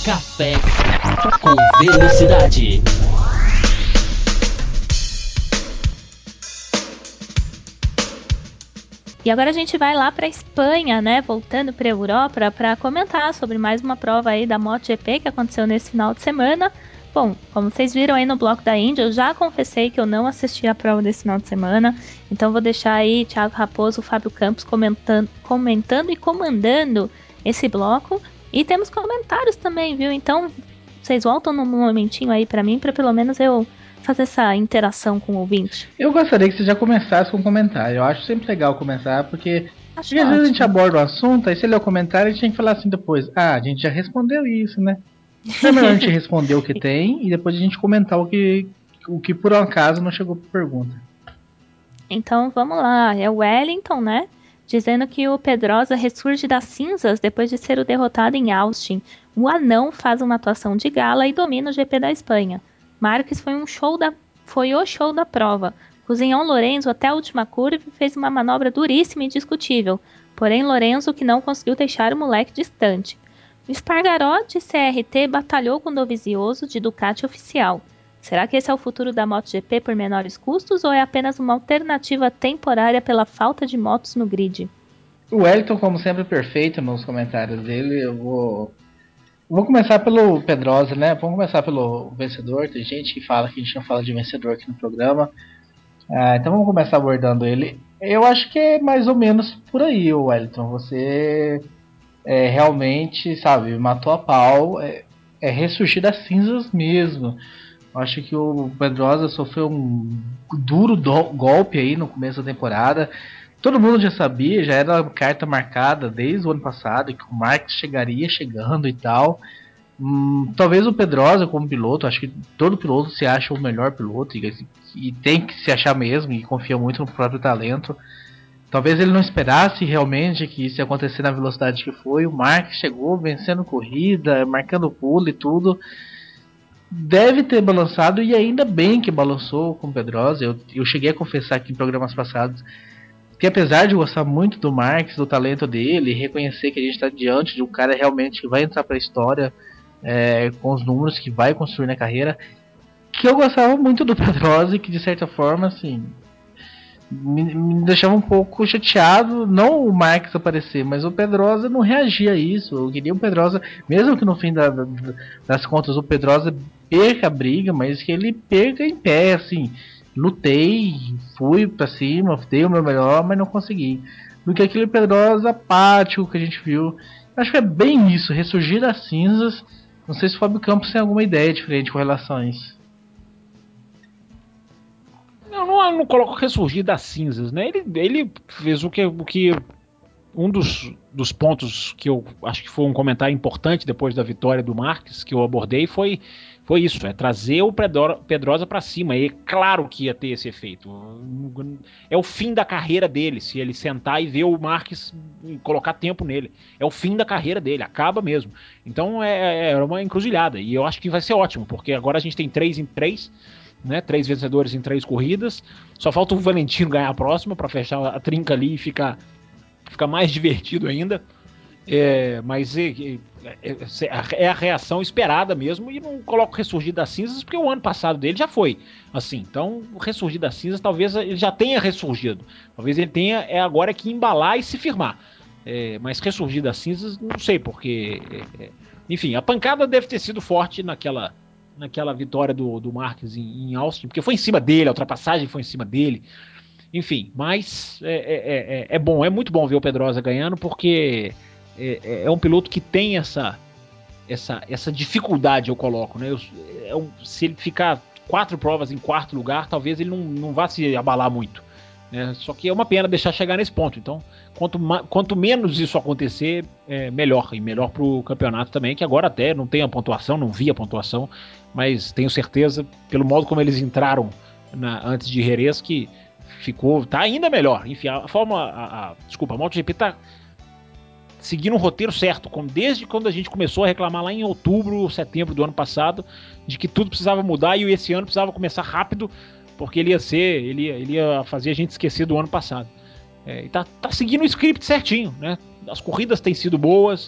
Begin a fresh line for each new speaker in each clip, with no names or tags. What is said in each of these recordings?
Café com Velocidade.
E agora a gente vai lá para Espanha, né? Voltando para a Europa para comentar sobre mais uma prova aí da MotoGP que aconteceu nesse final de semana. Bom, como vocês viram aí no bloco da Índia, eu já confessei que eu não assisti a prova desse final de semana. Então vou deixar aí Thiago Raposo, Fábio Campos comentando e comandando esse bloco. E temos comentários também, viu? Então vocês voltam num momentinho aí para mim, para pelo menos eu fazer essa interação com o ouvinte.
Eu gostaria que você já começasse com um comentário. Eu acho sempre legal começar, porque às vezes a gente aborda o assunto, aí você lê o comentário e a gente tem que falar assim depois. Ah, a gente já respondeu isso, né? Então é melhor a gente responder o que tem e depois a gente comentar o que por um acaso não chegou por pergunta.
Então vamos lá, é o Wellington, né? Dizendo que o Pedrosa ressurge das cinzas depois de ser o derrotado em Austin. O anão faz uma atuação de gala e domina o GP da Espanha. Marques foi o show da prova. Cozinhou Lorenzo até a última curva e fez uma manobra duríssima e discutível. Porém, Lorenzo que não conseguiu deixar o moleque distante. O Espargaró de CRT batalhou com o Dovizioso de Ducati oficial. Será que esse é o futuro da MotoGP por menores custos ou é apenas uma alternativa temporária pela falta de motos no grid?
O Wellington, como sempre, perfeito nos comentários dele. Vou começar pelo Pedrosa, né? Vamos começar pelo vencedor. Tem gente que fala que a gente não fala de vencedor aqui no programa. Então vamos começar abordando ele. Eu acho que é mais ou menos por aí, o Wellington. Você realmente, sabe, matou a pau. É ressurgir das cinzas mesmo. Eu acho que o Pedrosa sofreu um duro golpe aí no começo da temporada. Todo mundo já sabia, já era carta marcada desde o ano passado que o Marques chegaria chegando e tal. Talvez o Pedrosa como piloto, acho que todo piloto se acha o melhor piloto e tem que se achar mesmo e confia muito no próprio talento. Talvez ele não esperasse realmente que isso ia acontecer na velocidade que foi. O Marques chegou vencendo corrida, marcando pulo e tudo. Deve ter balançado e ainda bem que balançou com o Pedrosa. Eu cheguei a confessar aqui em programas passados que apesar de gostar muito do Marques, do talento dele, reconhecer que a gente está diante de um cara realmente que vai entrar para a história com os números que vai construir na carreira, que eu gostava muito do Pedrosa e que de certa forma assim me deixava um pouco chateado, não o Marques aparecer, mas o Pedrosa não reagia a isso. Eu queria o Pedrosa, mesmo que no fim das contas o Pedrosa perca a briga, mas que ele perca em pé, assim. Lutei, fui pra cima, dei o meu melhor, mas não consegui. Do que aquele Pedrosa apático que a gente viu. Acho que é bem isso, ressurgir das cinzas. Não sei se o Fábio Campos tem alguma ideia diferente com relação a isso.
Eu não coloco ressurgir das cinzas, né? Ele fez o que um dos pontos que eu acho que foi um comentário importante depois da vitória do Marques que eu abordei foi isso, trazer o Pedrosa para cima. E é claro que ia ter esse efeito. É o fim da carreira dele, se ele sentar e ver o Marques colocar tempo nele. É o fim da carreira dele, acaba mesmo. Então é uma encruzilhada. E eu acho que vai ser ótimo, porque agora a gente tem 3 em 3, né? 3 vencedores em 3 corridas. Só falta o Valentino ganhar a próxima para fechar a trinca ali e fica mais divertido ainda. Mas é a reação esperada mesmo. E não coloco ressurgir das cinzas porque o ano passado dele já foi assim. Então o ressurgir das cinzas talvez ele já tenha ressurgido, talvez ele tenha agora que embalar e se firmar. Mas ressurgir das cinzas não sei, porque enfim, a pancada deve ter sido forte naquela vitória do Marques em Austin, porque foi em cima dele, a ultrapassagem foi em cima dele. Enfim, mas é bom, é muito bom ver o Pedrosa ganhando, porque é um piloto que tem essa dificuldade, eu coloco, né? Se ele ficar 4 provas em quarto lugar, talvez ele não vá se abalar muito. Né? Só que é uma pena deixar chegar nesse ponto. Então, quanto menos isso acontecer, melhor. E melhor para o campeonato também, que agora até não tem a pontuação, não vi a pontuação, mas tenho certeza, pelo modo como eles entraram antes de Jerez, que tá ainda melhor. Enfim, desculpa, a MotoGP tá seguindo um roteiro certo, desde quando a gente começou a reclamar lá em outubro, setembro do ano passado, de que tudo precisava mudar e esse ano precisava começar rápido, porque ele ia fazer a gente esquecer do ano passado. E tá seguindo o script certinho, né? As corridas têm sido boas,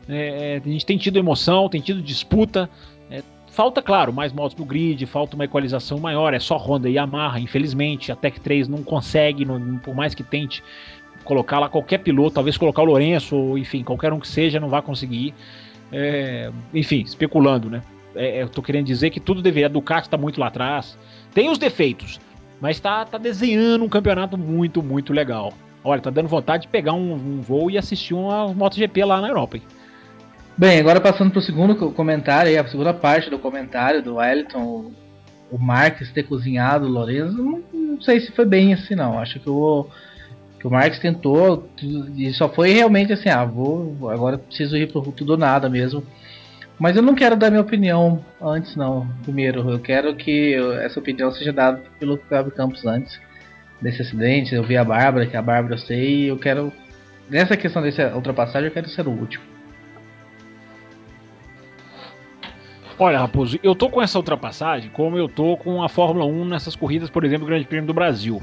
A gente tem tido emoção, tem tido disputa. Falta, claro, mais motos no grid, falta uma equalização maior. É só Honda e Yamaha, infelizmente. A Tech 3 não consegue, por mais que tente colocar lá qualquer piloto, talvez colocar o Lourenço, ou enfim, qualquer um que seja, não vai conseguir. Enfim, especulando, né? Eu tô querendo dizer que tudo deveria. A Ducati tá muito lá atrás. Tem os defeitos, mas tá desenhando um campeonato muito, muito legal. Olha, tá dando vontade de pegar um voo e assistir uma MotoGP lá na Europa, hein?
Bem, agora passando pro segundo comentário, a segunda parte do comentário do Wellington, o Marques ter cozinhado o Lourenço, não sei se foi bem assim não. Acho que o Marques tentou e só foi realmente assim, agora preciso ir pro tudo ou nada mesmo. Mas eu não quero dar minha opinião antes não. Primeiro, eu quero que essa opinião seja dada pelo Fábio Campos antes desse acidente. Eu vi a Bárbara, que a Bárbara eu sei, e eu quero nessa questão dessa ultrapassagem eu quero ser o último.
Olha, Raposo, eu tô com essa ultrapassagem como eu tô com a Fórmula 1 nessas corridas, por exemplo, do Grande Prêmio do Brasil.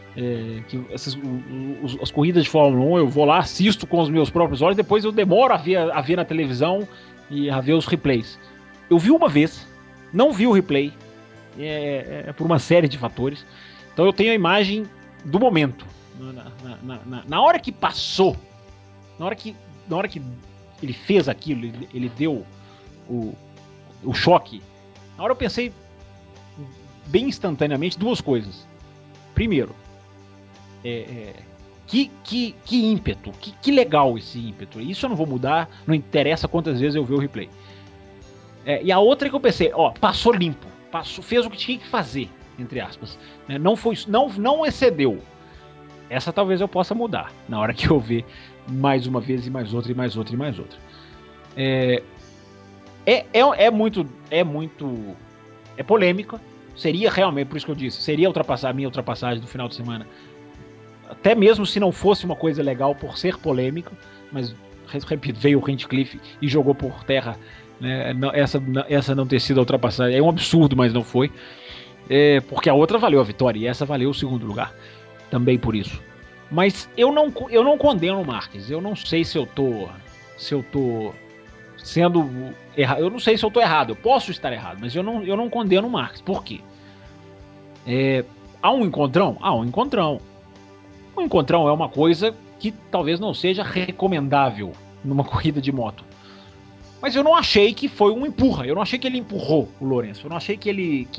As corridas de Fórmula 1 eu vou lá, assisto com os meus próprios olhos, depois eu demoro a ver na televisão e a ver os replays. Eu vi uma vez, não vi o replay, por uma série de fatores, então eu tenho a imagem do momento. Na hora que passou, na hora que ele fez aquilo, ele deu o choque, na hora eu pensei bem instantaneamente duas coisas. Primeiro, que ímpeto, que legal esse ímpeto. Isso eu não vou mudar, não interessa quantas vezes eu ver o replay. E a outra é que eu pensei, passou limpo, fez o que tinha que fazer, entre aspas. Não excedeu. Essa talvez eu possa mudar na hora que eu ver mais uma vez e mais outra e mais outra e mais outra. É polêmica. Seria realmente, por isso que eu disse, seria a minha ultrapassagem do final de semana. Até mesmo se não fosse uma coisa legal por ser polêmica, mas, repito, veio o Hinchcliffe e jogou por terra, né, essa não ter sido a ultrapassagem. É um absurdo, mas não foi. Porque a outra valeu a vitória e essa valeu o segundo lugar. Também por isso. Mas eu não condeno o Marques. Eu não sei se eu tô sendo errado. Eu não sei se eu tô errado. Eu posso estar errado, mas eu não condeno o Marques. Por quê? Há um encontrão? Há um encontrão. Um encontrão é uma coisa que talvez não seja recomendável numa corrida de moto. Mas eu não achei que foi um empurra. Eu não achei que ele empurrou o Lourenço. Eu não achei que ele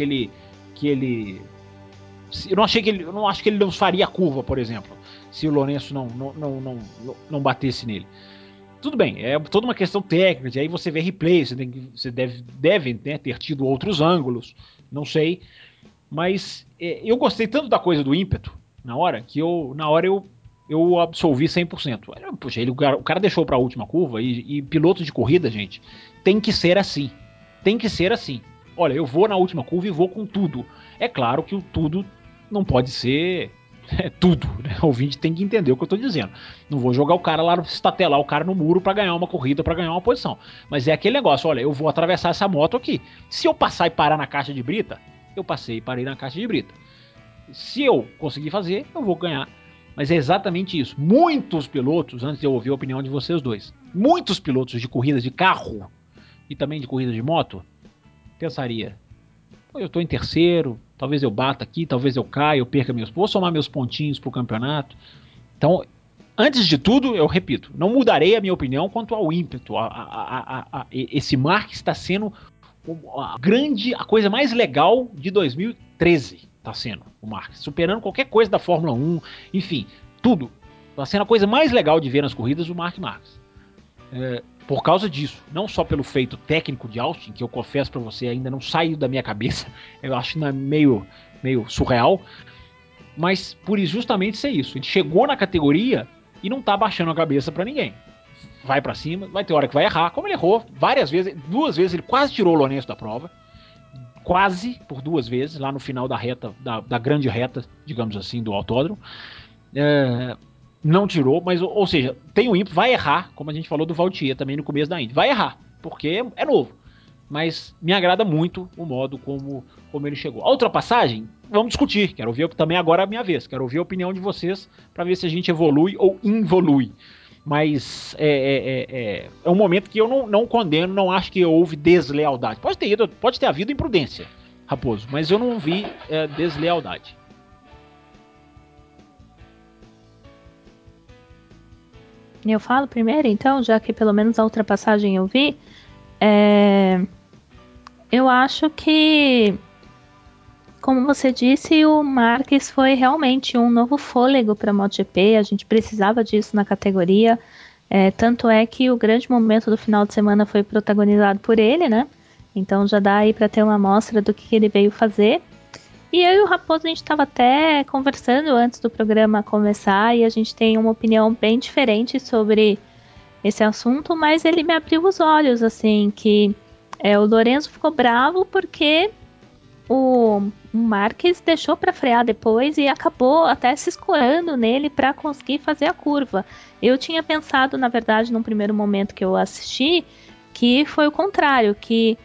eu não acho que ele não faria a curva, por exemplo, se o Lourenço não batesse nele. Tudo bem, é toda uma questão técnica, e aí você vê replay, você deve né, ter tido outros ângulos, não sei. Mas eu gostei tanto da coisa do ímpeto, na hora eu absolvi 100%. Poxa, o cara deixou para a última curva e piloto de corrida, gente, tem que ser assim. Tem que ser assim. Olha, eu vou na última curva e vou com tudo. É claro que o tudo não pode ser tudo, né? O ouvinte tem que entender o que eu tô dizendo. Não vou jogar o cara lá, estatelar o cara no muro para ganhar uma corrida, para ganhar uma posição. Mas é aquele negócio, olha, eu vou atravessar essa moto aqui. Se eu passar e parar na caixa de brita, eu passei e parei na caixa de brita. Se eu conseguir fazer, eu vou ganhar. Mas é exatamente isso. Muitos pilotos, antes de eu ouvir a opinião de vocês dois, muitos pilotos de corridas de carro e também de corridas de moto, pensaria, eu tô em terceiro, talvez eu bata aqui, talvez eu caia, eu perca vou somar meus pontinhos pro campeonato. Então, antes de tudo, eu repito, não mudarei a minha opinião quanto ao ímpeto. Esse Marques está sendo a coisa mais legal de 2013. Tá sendo o Marques, superando qualquer coisa da Fórmula 1, enfim, tudo. Tá sendo a coisa mais legal de ver nas corridas o Mark Marques. Por causa disso, não só pelo feito técnico de Austin, que eu confesso para você ainda não saiu da minha cabeça, eu acho meio surreal, mas por justamente ser isso. Ele chegou na categoria e não tá baixando a cabeça para ninguém. Vai para cima, vai ter hora que vai errar, como ele errou várias vezes, 2 vezes ele quase tirou o Lourenço da prova, quase por 2 vezes, lá no final da reta, da grande reta, digamos assim, do autódromo. Não tirou, mas, ou seja, tem o ímpeto, vai errar, como a gente falou do Valtier também no começo da Indy, vai errar, porque é novo, mas me agrada muito o modo como ele chegou. A ultrapassagem, vamos discutir, quero ouvir também agora a minha vez, quero ouvir a opinião de vocês para ver se a gente evolui ou involui, Mas é um momento que eu não condeno, não acho que houve deslealdade. Pode ter havido imprudência, Raposo, mas eu não vi deslealdade.
Eu falo primeiro, então, já que pelo menos a ultrapassagem eu vi. Eu acho que, como você disse, o Marques foi realmente um novo fôlego para a MotoGP. A gente precisava disso na categoria. Tanto é que o grande momento do final de semana foi protagonizado por ele, né? Então já dá aí para ter uma amostra do que ele veio fazer. E eu e o Raposo, a gente estava até conversando antes do programa começar e a gente tem uma opinião bem diferente sobre esse assunto, mas ele me abriu os olhos, assim, que o Lorenzo ficou bravo porque o Marques deixou para frear depois e acabou até se escorando nele para conseguir fazer a curva. Eu tinha pensado, na verdade, num primeiro momento que eu assisti, que foi o contrário, que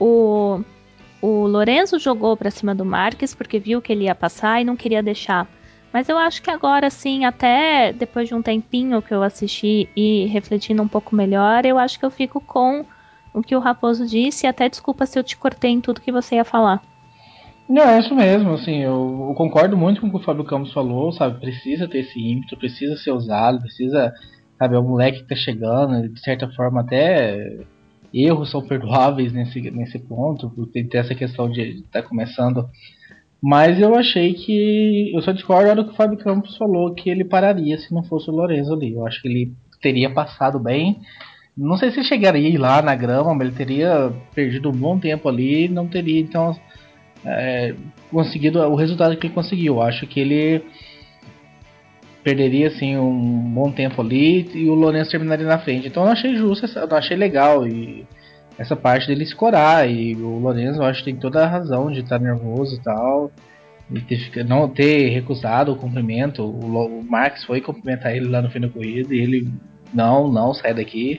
o Lorenzo jogou para cima do Marques porque viu que ele ia passar e não queria deixar. Mas eu acho que agora, sim, até depois de um tempinho que eu assisti e refletindo um pouco melhor, eu acho que eu fico com o que o Raposo disse. E até desculpa se eu te cortei em tudo que você ia falar.
Não, é isso mesmo, assim, eu concordo muito com o que o Fábio Campos falou, sabe? Precisa ter esse ímpeto, precisa ser usado, precisa, sabe, é o moleque que tá chegando, de certa forma até erros são perdoáveis nesse ponto, por ter essa questão de estar começando. Mas eu achei que. Eu só discordo era do que o Fábio Campos falou, que ele pararia se não fosse o Lorenzo ali. Eu acho que ele teria passado bem. Não sei se chegaria a ir lá na grama, mas ele teria perdido um bom tempo ali e não teria, então, conseguido o resultado que ele conseguiu. Eu acho que ele perderia assim um bom tempo ali e o Lourenço terminaria na frente. Então eu não achei justo, eu não achei legal e essa parte dele escorar. E o Lourenço eu acho que tem toda a razão de estar nervoso e tal. E não ter recusado o cumprimento. O Max foi cumprimentar ele lá no fim da corrida e ele não sai daqui.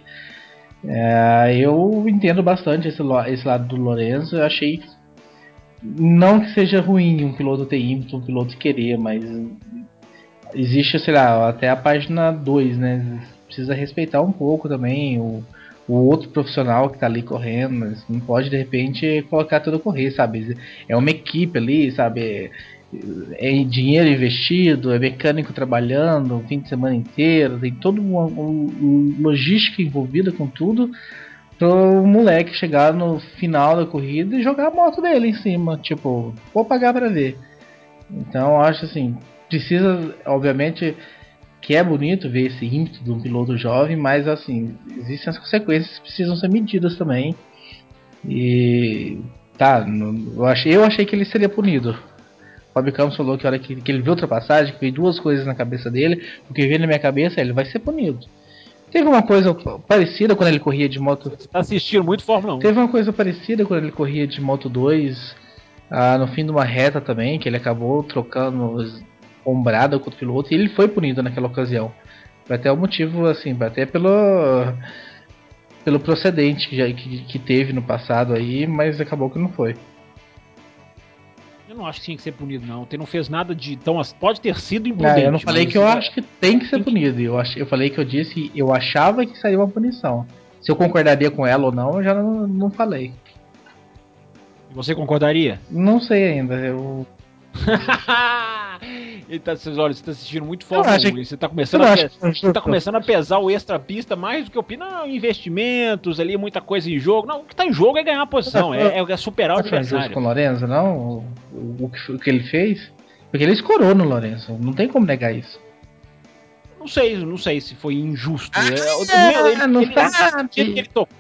Eu entendo bastante esse lado do Lourenço. Eu achei não que seja ruim um piloto ter ímpeto, um piloto querer, mas existe, sei lá, até a página 2, né? Precisa respeitar um pouco também o outro profissional que tá ali correndo. Não pode de repente colocar tudo a correr, sabe? É uma equipe ali, sabe? É dinheiro investido, é mecânico trabalhando o fim de semana inteiro, tem toda uma logística envolvida com tudo pro moleque chegar no final da corrida e jogar a moto dele em cima, tipo, vou pagar pra ver. Então acho assim, precisa, obviamente, que é bonito ver esse ímpeto de um piloto jovem, mas assim, existem as consequências que precisam ser medidas também. E tá, eu achei que ele seria punido. O Fábio Campos falou que a hora que ele viu a ultrapassagem, que veio duas coisas na cabeça dele, o que veio na minha cabeça é ele vai ser punido. Teve uma coisa parecida quando ele corria de moto.
Você tá assistindo muito Fórmula 1.
Teve uma coisa parecida quando ele corria de Moto 2, no fim de uma reta também, que ele acabou trocando ombrada com o piloto e ele foi punido naquela ocasião. Foi até o motivo, assim, até pelo procedente que teve no passado aí, mas acabou que não foi.
Eu não acho que tinha que ser punido, não. Ele não fez nada de tão. Pode ter sido imprudente.
Eu não falei que eu acho que tem que ser punido. Eu falei que eu disse, eu achava que seria uma punição. Se eu concordaria com ela ou não, eu já não falei.
Você concordaria?
Não sei ainda. Eu
Eita, seus olhos, você tá assistindo muito Fórmula 1 e você tá começando a pesar o extra pista mais do que opina investimentos ali, muita coisa em jogo. Não, o que tá em jogo é ganhar a posição, é superar o adversário.
com o Lorenzo, não? O que ele fez? Porque ele escorou no Lorenzo, não tem como negar isso.
Não sei se foi injusto.
Ele
tocou.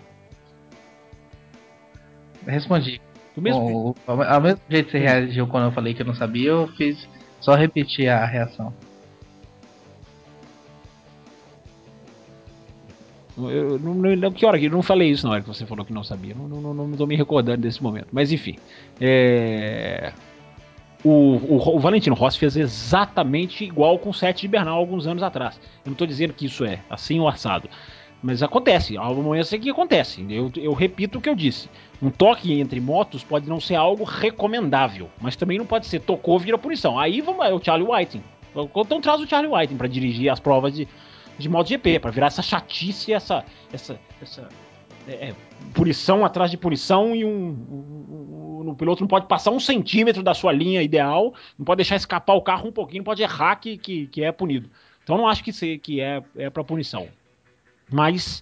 Respondi.
Do mesmo
Ao mesmo jeito que você reagiu quando eu falei que eu não sabia, eu fiz só repetir a reação.
Que hora que eu não falei isso na hora que você falou que não sabia. Não tô me recordando desse momento. Mas enfim. O Valentino Rossi fez exatamente igual com o set de Bernal alguns anos atrás. Eu não estou dizendo que isso é assim ou assado. Mas acontece, há momentos que acontece. Eu repito o que eu disse. Um toque entre motos pode não ser algo recomendável, mas também não pode ser tocou, vira punição. Aí é o Charlie Whiting. Então traz o Charlie Whiting para dirigir as provas de MotoGP, para virar essa chatice, essa punição atrás de punição, e o piloto não pode passar 1 centímetro da sua linha ideal, não pode deixar escapar o carro um pouquinho, não pode errar que é punido. Então não acho que é para punição. Mas,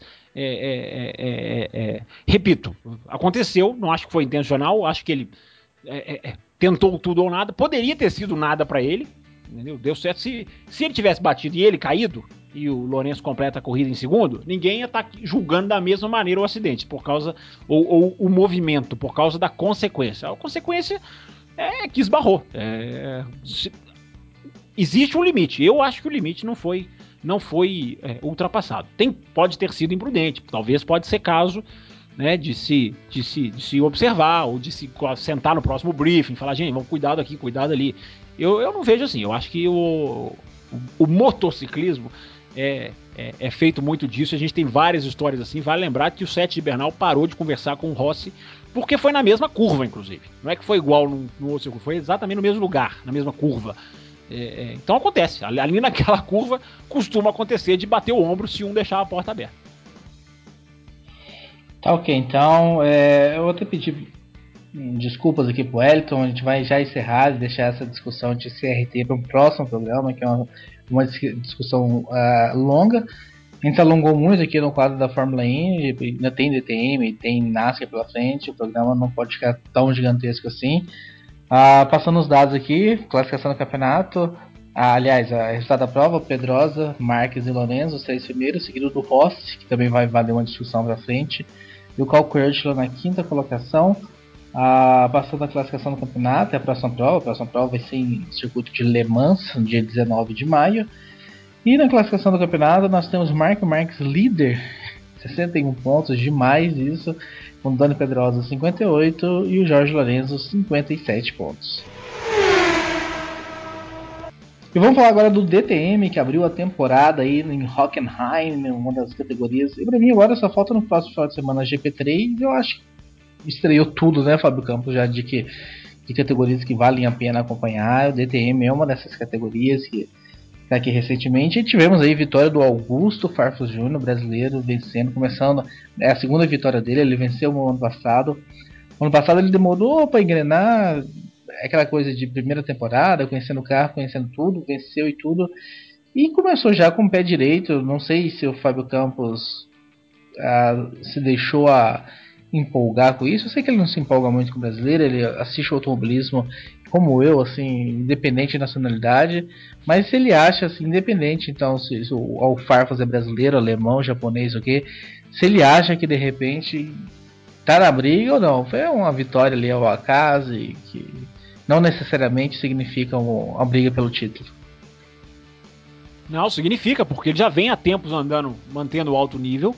repito, aconteceu, não acho que foi intencional, acho que ele tentou tudo ou nada, poderia ter sido nada para ele, entendeu? Deu certo. Se ele tivesse batido e ele caído, e o Lourenço completa a corrida em segundo, ninguém ia estar julgando da mesma maneira o acidente, por causa, ou o movimento, por causa da consequência. A consequência é que esbarrou. Existe um limite. Eu acho que o limite não foi ultrapassado. Pode ter sido imprudente, talvez pode ser caso, né, de se observar, ou de se sentar no próximo briefing, falar, gente, vamos cuidado aqui, cuidado ali. Eu não vejo assim. Eu acho que o motociclismo é feito muito disso. A gente tem várias histórias assim. Vale lembrar que o Sete de Bernal parou de conversar com o Rossi porque foi na mesma curva, inclusive. Não é que foi igual no outro circuito, foi exatamente no mesmo lugar, na mesma curva. Então acontece. Ali naquela curva costuma acontecer de bater o ombro se um deixar a porta aberta.
Tá, ok. Então, eu vou até pedir desculpas aqui pro Wellington. A gente vai já encerrar e deixar essa discussão de CRT para um próximo programa, que é uma discussão longa. A gente se alongou muito aqui no quadro da Fórmula Indy, ainda tem DTM, tem NASCAR pela frente, o programa não pode ficar tão gigantesco assim. Passando os dados aqui, classificação do campeonato. Aliás, resultado da prova: Pedrosa, Marques e Lorenzo, os 3 primeiros, seguido do Rossi, que também vai valer uma discussão pra frente, e o Cal Crutchlow na 5ª colocação. Passando a classificação do campeonato, a próxima prova vai ser em circuito de Le Mans, no dia 19 de maio. E na classificação do campeonato nós temos Marco Marques líder, 61 pontos, demais isso, com Dani Pedrosa 58 e o Jorge Lorenzo 57 pontos. E vamos falar agora do DTM, que abriu a temporada aí em Hockenheim, uma das categorias. E pra mim agora só falta no próximo final de semana a GP3. Eu acho que estreou tudo, né, Fábio Campos, já de categorias que valem a pena acompanhar. O DTM é uma dessas categorias que tá aqui recentemente. E tivemos aí a vitória do Augusto Farfus Júnior, brasileiro, vencendo, começando a segunda vitória dele. Ele venceu no ano passado. No ano passado ele demorou para engrenar, aquela coisa de primeira temporada, conhecendo o carro, conhecendo tudo, venceu e tudo, e começou já com o pé direito. Não sei se o Fábio Campos se deixou empolgar com isso. Eu sei que ele não se empolga muito com o brasileiro, ele assiste o automobilismo como eu, assim, independente de nacionalidade, mas se ele acha, assim, independente, então, se o Farfus é brasileiro, alemão, japonês, o que, se ele acha que de repente tá na briga ou não, foi uma vitória ali ao acaso e que não necessariamente significa uma briga pelo título.
Não, significa, porque ele já vem há tempos andando, mantendo o alto nível.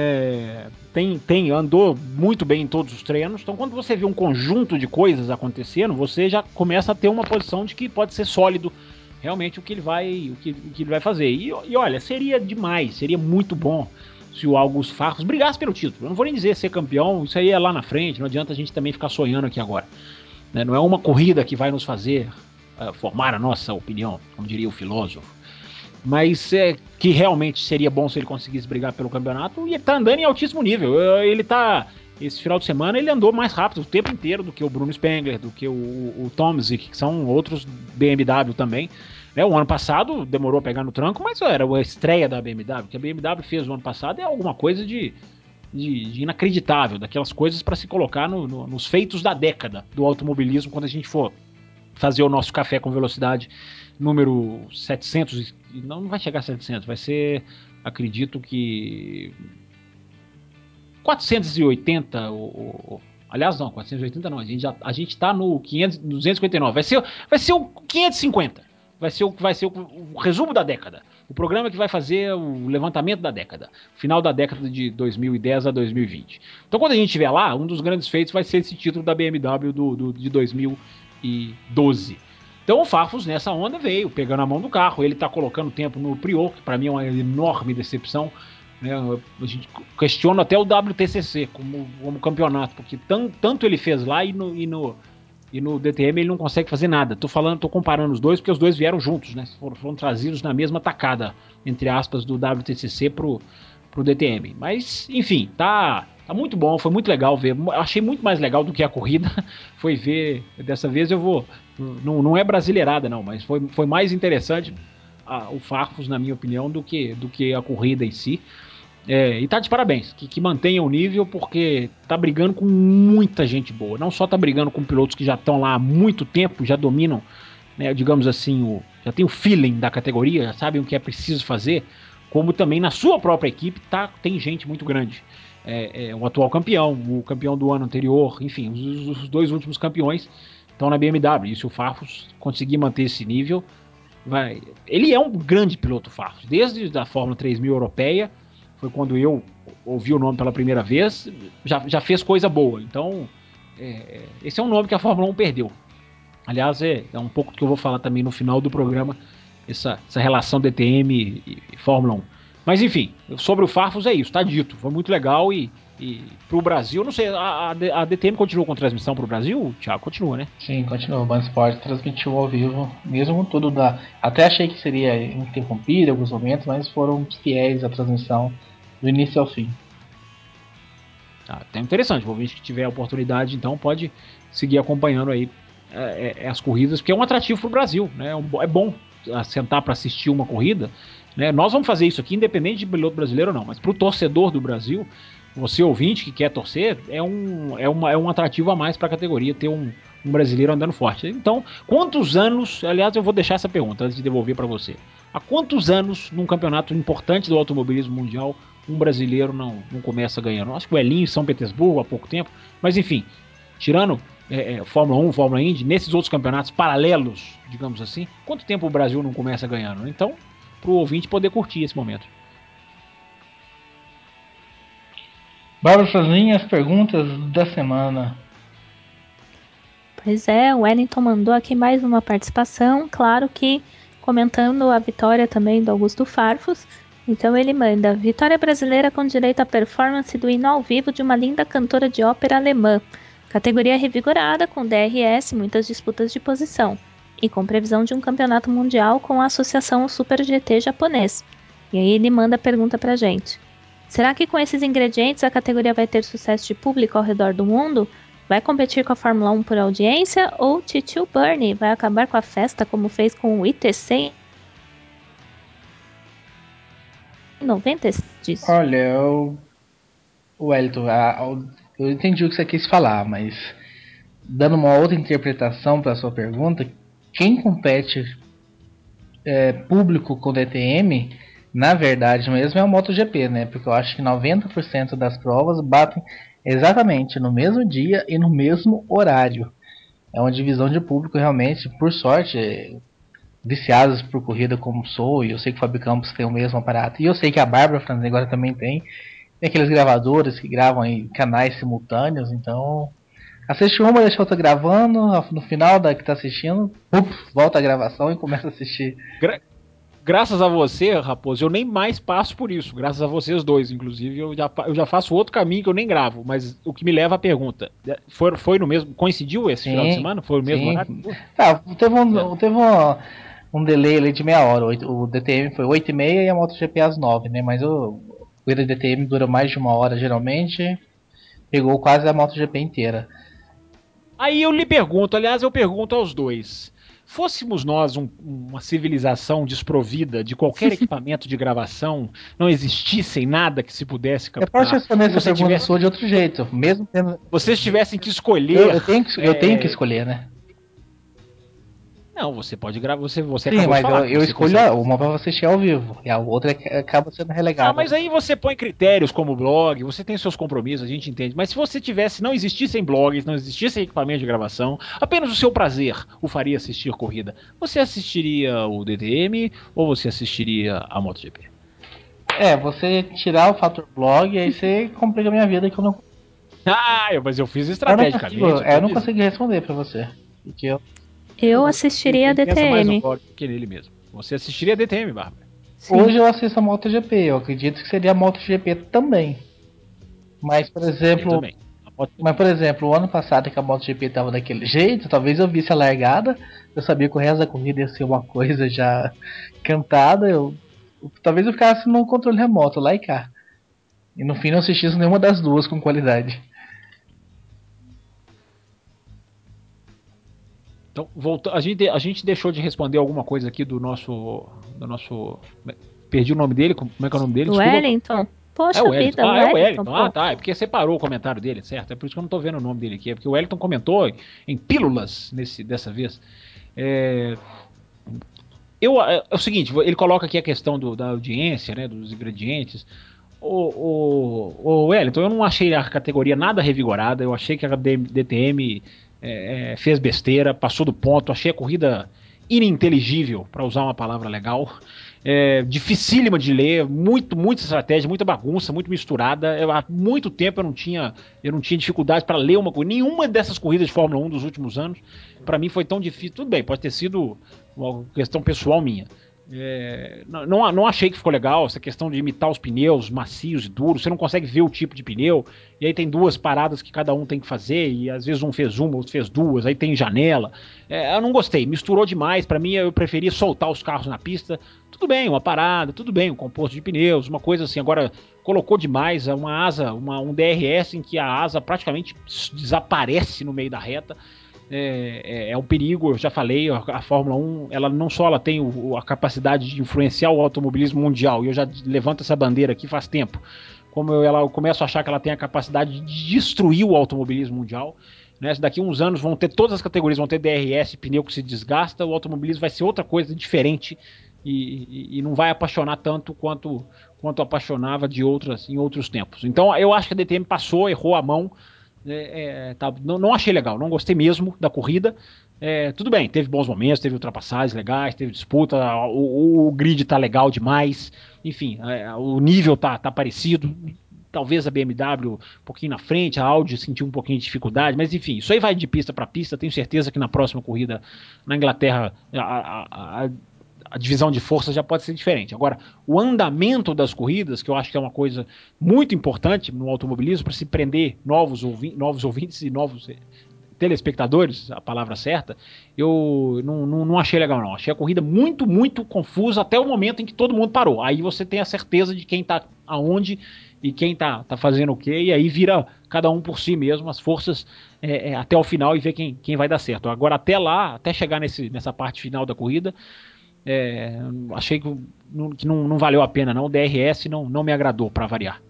Andou muito bem em todos os treinos. Então quando você vê um conjunto de coisas acontecendo, você já começa a ter uma posição de que pode ser sólido realmente o que ele vai fazer. E olha, seria demais, seria muito bom se o Augusto Farfus brigasse pelo título. Eu não vou nem dizer ser campeão, isso aí é lá na frente, não adianta a gente também ficar sonhando aqui agora, né? Não é uma corrida que vai nos fazer formar a nossa opinião, como diria o filósofo. Mas que realmente seria bom se ele conseguisse brigar pelo campeonato. E ele tá andando em altíssimo nível. Esse final de semana ele andou mais rápido o tempo inteiro do que o Bruno Spengler, do que o Tomzik, que são outros BMW também. O ano passado demorou a pegar no tranco, mas era a estreia da BMW. O que a BMW fez no ano passado é alguma coisa de inacreditável, daquelas coisas para se colocar nos feitos da década do automobilismo, quando a gente for fazer o nosso café com velocidade número 700, não vai chegar a 700, vai ser, acredito que 480, aliás não, 480 não, a gente tá no 259, vai ser o 550, vai ser o resumo da década, o programa que vai fazer o levantamento da década, final da década de 2010 a 2020. Então quando a gente estiver lá, um dos grandes feitos vai ser esse título da BMW de 2012. Então o Farfus nessa onda veio, pegando a mão do carro, ele tá colocando tempo no Prior, que para mim é uma enorme decepção, né? A gente questiona até o WTCC como campeonato, porque tanto ele fez lá e no E no DTM ele não consegue fazer nada. Tô comparando os dois porque os dois vieram juntos, né? Foram trazidos na mesma tacada, entre aspas, do WTCC pro DTM. Mas, enfim, tá muito bom, foi muito legal ver. Achei muito mais legal do que a corrida. Foi ver. Dessa vez eu vou. Não é brasileirada, não, mas foi mais interessante o Farfus, na minha opinião, do que a corrida em si. E tá de parabéns, que mantenha o nível, porque tá brigando com muita gente boa. Não só tá brigando com pilotos que já estão lá há muito tempo, já dominam, né, digamos assim, já tem o feeling da categoria, já sabem o que é preciso fazer, como também na sua própria equipe tem gente muito grande. O atual campeão, o campeão do ano anterior, enfim, os dois últimos campeões estão na BMW. E se o Farfus conseguir manter esse nível, ele é um grande piloto, Farfus, desde a Fórmula 3000 europeia. Foi quando eu ouvi o nome pela primeira vez, já fez coisa boa. Então, esse é um nome que a Fórmula 1 perdeu. Aliás, é um pouco do que eu vou falar também no final do programa, essa relação DTM e Fórmula 1. Mas enfim, sobre o Farfus é isso, tá dito. Foi muito legal e pro Brasil, não sei, a DTM continuou com transmissão pro Brasil, Thiago? Continua, né?
Sim, continua. O Band Sport transmitiu ao vivo, mesmo com tudo da. Até achei que seria interrompido em alguns momentos, mas foram fiéis à transmissão do início ao fim.
Tá interessante, o ouvinte que tiver a oportunidade, então pode seguir acompanhando aí as corridas, porque é um atrativo pro Brasil, né? É bom sentar para assistir uma corrida, né? Nós vamos fazer isso aqui, independente de piloto brasileiro ou não, mas pro torcedor do Brasil, você ouvinte que quer torcer, é um atrativo a mais para a categoria ter um brasileiro andando forte. Então, quantos anos, aliás, eu vou deixar essa pergunta antes de devolver para você. Há quantos anos, num campeonato importante do automobilismo mundial, um brasileiro não começa ganhando? Acho que o Elinho em São Petersburgo há pouco tempo, mas enfim, tirando Fórmula 1, Fórmula Indy, nesses outros campeonatos paralelos, digamos assim, quanto tempo o Brasil não começa ganhando? Então, pro ouvinte poder curtir esse momento.
Bárbara Franzin, as perguntas da semana.
Pois é, o Wellington mandou aqui mais uma participação, claro que comentando a vitória também do Augusto Farfus. Então ele manda: vitória brasileira com direito à performance do hino ao vivo de uma linda cantora de ópera alemã. Categoria revigorada, com DRS, muitas disputas de posição. E com previsão de um campeonato mundial com a associação Super GT japonês. E aí ele manda a pergunta pra gente: será que com esses ingredientes a categoria vai ter sucesso de público ao redor do mundo? Vai competir com a Fórmula 1 por audiência ou Titio Bernie vai acabar com a festa como fez com o ITC em 90?
Olha, Wellington, eu entendi o que você quis falar, mas dando uma outra interpretação para a sua pergunta, quem compete público com DTM, na verdade mesmo, é o MotoGP, né? Porque eu acho que 90% das provas batem exatamente no mesmo dia e no mesmo horário. É uma divisão de público realmente, por sorte, viciados por corrida como sou, e eu sei que o Fábio Campos tem o mesmo aparato, e eu sei que a Bárbara Franzin agora também tem. Tem aqueles gravadores que gravam em canais simultâneos, então assiste uma, deixa a outra gravando, no final da que tá assistindo, volta a gravação e começa a assistir.
Graças a você, Raposo, eu nem mais passo por isso. Graças a vocês dois, inclusive, eu já faço outro caminho que eu nem gravo. Mas o que me leva à pergunta: foi no mesmo. Coincidiu esse final de semana? Foi o mesmo horário?
Tá, teve um delay ali de meia hora. O DTM foi 8h30 e a MotoGP às 9, né? Mas o corrida DTM dura mais de uma hora geralmente. Pegou quase a MotoGP inteira.
Aí eu lhe pergunto, aliás, eu pergunto aos dois. Fôssemos nós uma civilização desprovida de qualquer equipamento de gravação, não existissem nada que se pudesse
Eu posso
captar,
responder
e
essa
você
pergunta
tivesse,
sua de outro jeito, mesmo tendo.
vocês tivessem que escolher.
Eu tenho que escolher, né?
Não, você pode gravar, você
Sim,
acabou de
mas
falar que
eu
você
escolho
consegue.
uma pra assistir ao vivo, e a outra acaba sendo
Ah,
relegada.
mas aí você põe critérios como blog, você tem seus compromissos, a gente entende. Mas se você tivesse, não existissem blogs, não existissem equipamento de gravação, apenas o seu prazer o faria assistir corrida, você assistiria o DTM ou você assistiria a MotoGP?
Você tirar o fator blog, aí você complica a minha vida que eu não.
Ah, mas eu fiz estrategicamente,
Eu
tô
não
dizendo.
consigo responder pra você. Porque
Eu
Ele,
assistiria a
ele pensa mais no
DTM.
blog do que nele mesmo. Você assistiria a DTM, Bárbara?
Sim.
hoje eu assisto a MotoGP, eu acredito que seria a MotoGP também. Mas, por
Eu
exemplo,
também. A
Mas, por exemplo, o ano passado que a MotoGP tava daquele jeito, talvez eu visse a largada, eu sabia que o resto da corrida ia ser uma coisa já cantada, talvez eu ficasse no controle remoto, lá e cá. E no fim não assistisse nenhuma das duas com qualidade.
Então, a gente deixou de responder alguma coisa aqui do nosso. Perdi o nome dele, como é que é o nome dele?
Do
Desculpa.
Wellington.
É
Poxa
o Wellington.
vida,
É o
Wellington,
Wellington. Ah,
pô.
tá. É porque separou o comentário dele, certo? É por isso que eu não tô vendo o nome dele aqui. É porque o Wellington comentou em pílulas dessa vez. É, é o seguinte, ele coloca aqui a questão da audiência, né? Dos ingredientes. O Wellington, eu não achei a categoria nada revigorada. Eu achei que a DTM fez besteira, passou do ponto. Achei a corrida ininteligível, para usar uma palavra legal. Dificílima de ler, muita estratégia, muita bagunça, muito misturada. Há muito tempo eu não tinha dificuldade para ler uma corrida. Nenhuma dessas corridas de Fórmula 1 dos últimos anos, para mim foi tão difícil. Tudo bem, pode ter sido uma questão pessoal minha. Não achei que ficou legal essa questão de imitar os pneus macios e duros. Você não consegue ver o tipo de pneu. E aí tem duas paradas que cada um tem que fazer. E às vezes um fez uma, outro fez duas. Aí tem janela. Eu não gostei. Misturou demais. Para mim, eu preferia soltar os carros na pista. Tudo bem, uma parada. Tudo bem, um composto de pneus. Uma coisa assim. Agora, colocou demais uma asa, um DRS em que a asa praticamente desaparece no meio da reta. É um perigo, eu já falei, a Fórmula 1, ela tem a capacidade de influenciar o automobilismo mundial, e eu já levanto essa bandeira aqui faz tempo, eu começo a achar que ela tem a capacidade de destruir o automobilismo mundial, né? Daqui a uns anos todas as categorias vão ter DRS, pneu que se desgasta, o automobilismo vai ser outra coisa diferente, e não vai apaixonar tanto quanto apaixonava em outros tempos. Então eu acho que a DTM passou, errou a mão, não achei legal, não gostei mesmo da corrida. Tudo bem, teve bons momentos, teve ultrapassagens legais, teve disputa, o grid tá legal demais, enfim, o nível tá parecido. Talvez a BMW um pouquinho na frente, a Audi sentiu um pouquinho de dificuldade, mas enfim, isso aí vai de pista para pista. Tenho certeza que na próxima corrida na Inglaterra a divisão de forças já pode ser diferente. Agora, o andamento das corridas, que eu acho que é uma coisa muito importante no automobilismo para se prender novos ouvintes e novos telespectadores, a palavra certa, eu não achei legal, não. Achei a corrida muito, muito confusa até o momento em que todo mundo parou. Aí você tem a certeza de quem tá aonde e quem tá fazendo o quê, e aí vira cada um por si mesmo, as forças até o final, e ver quem vai dar certo. Agora, até lá, até chegar nessa parte final da corrida, achei que não valeu a pena, não. O DRS não me agradou, para variar.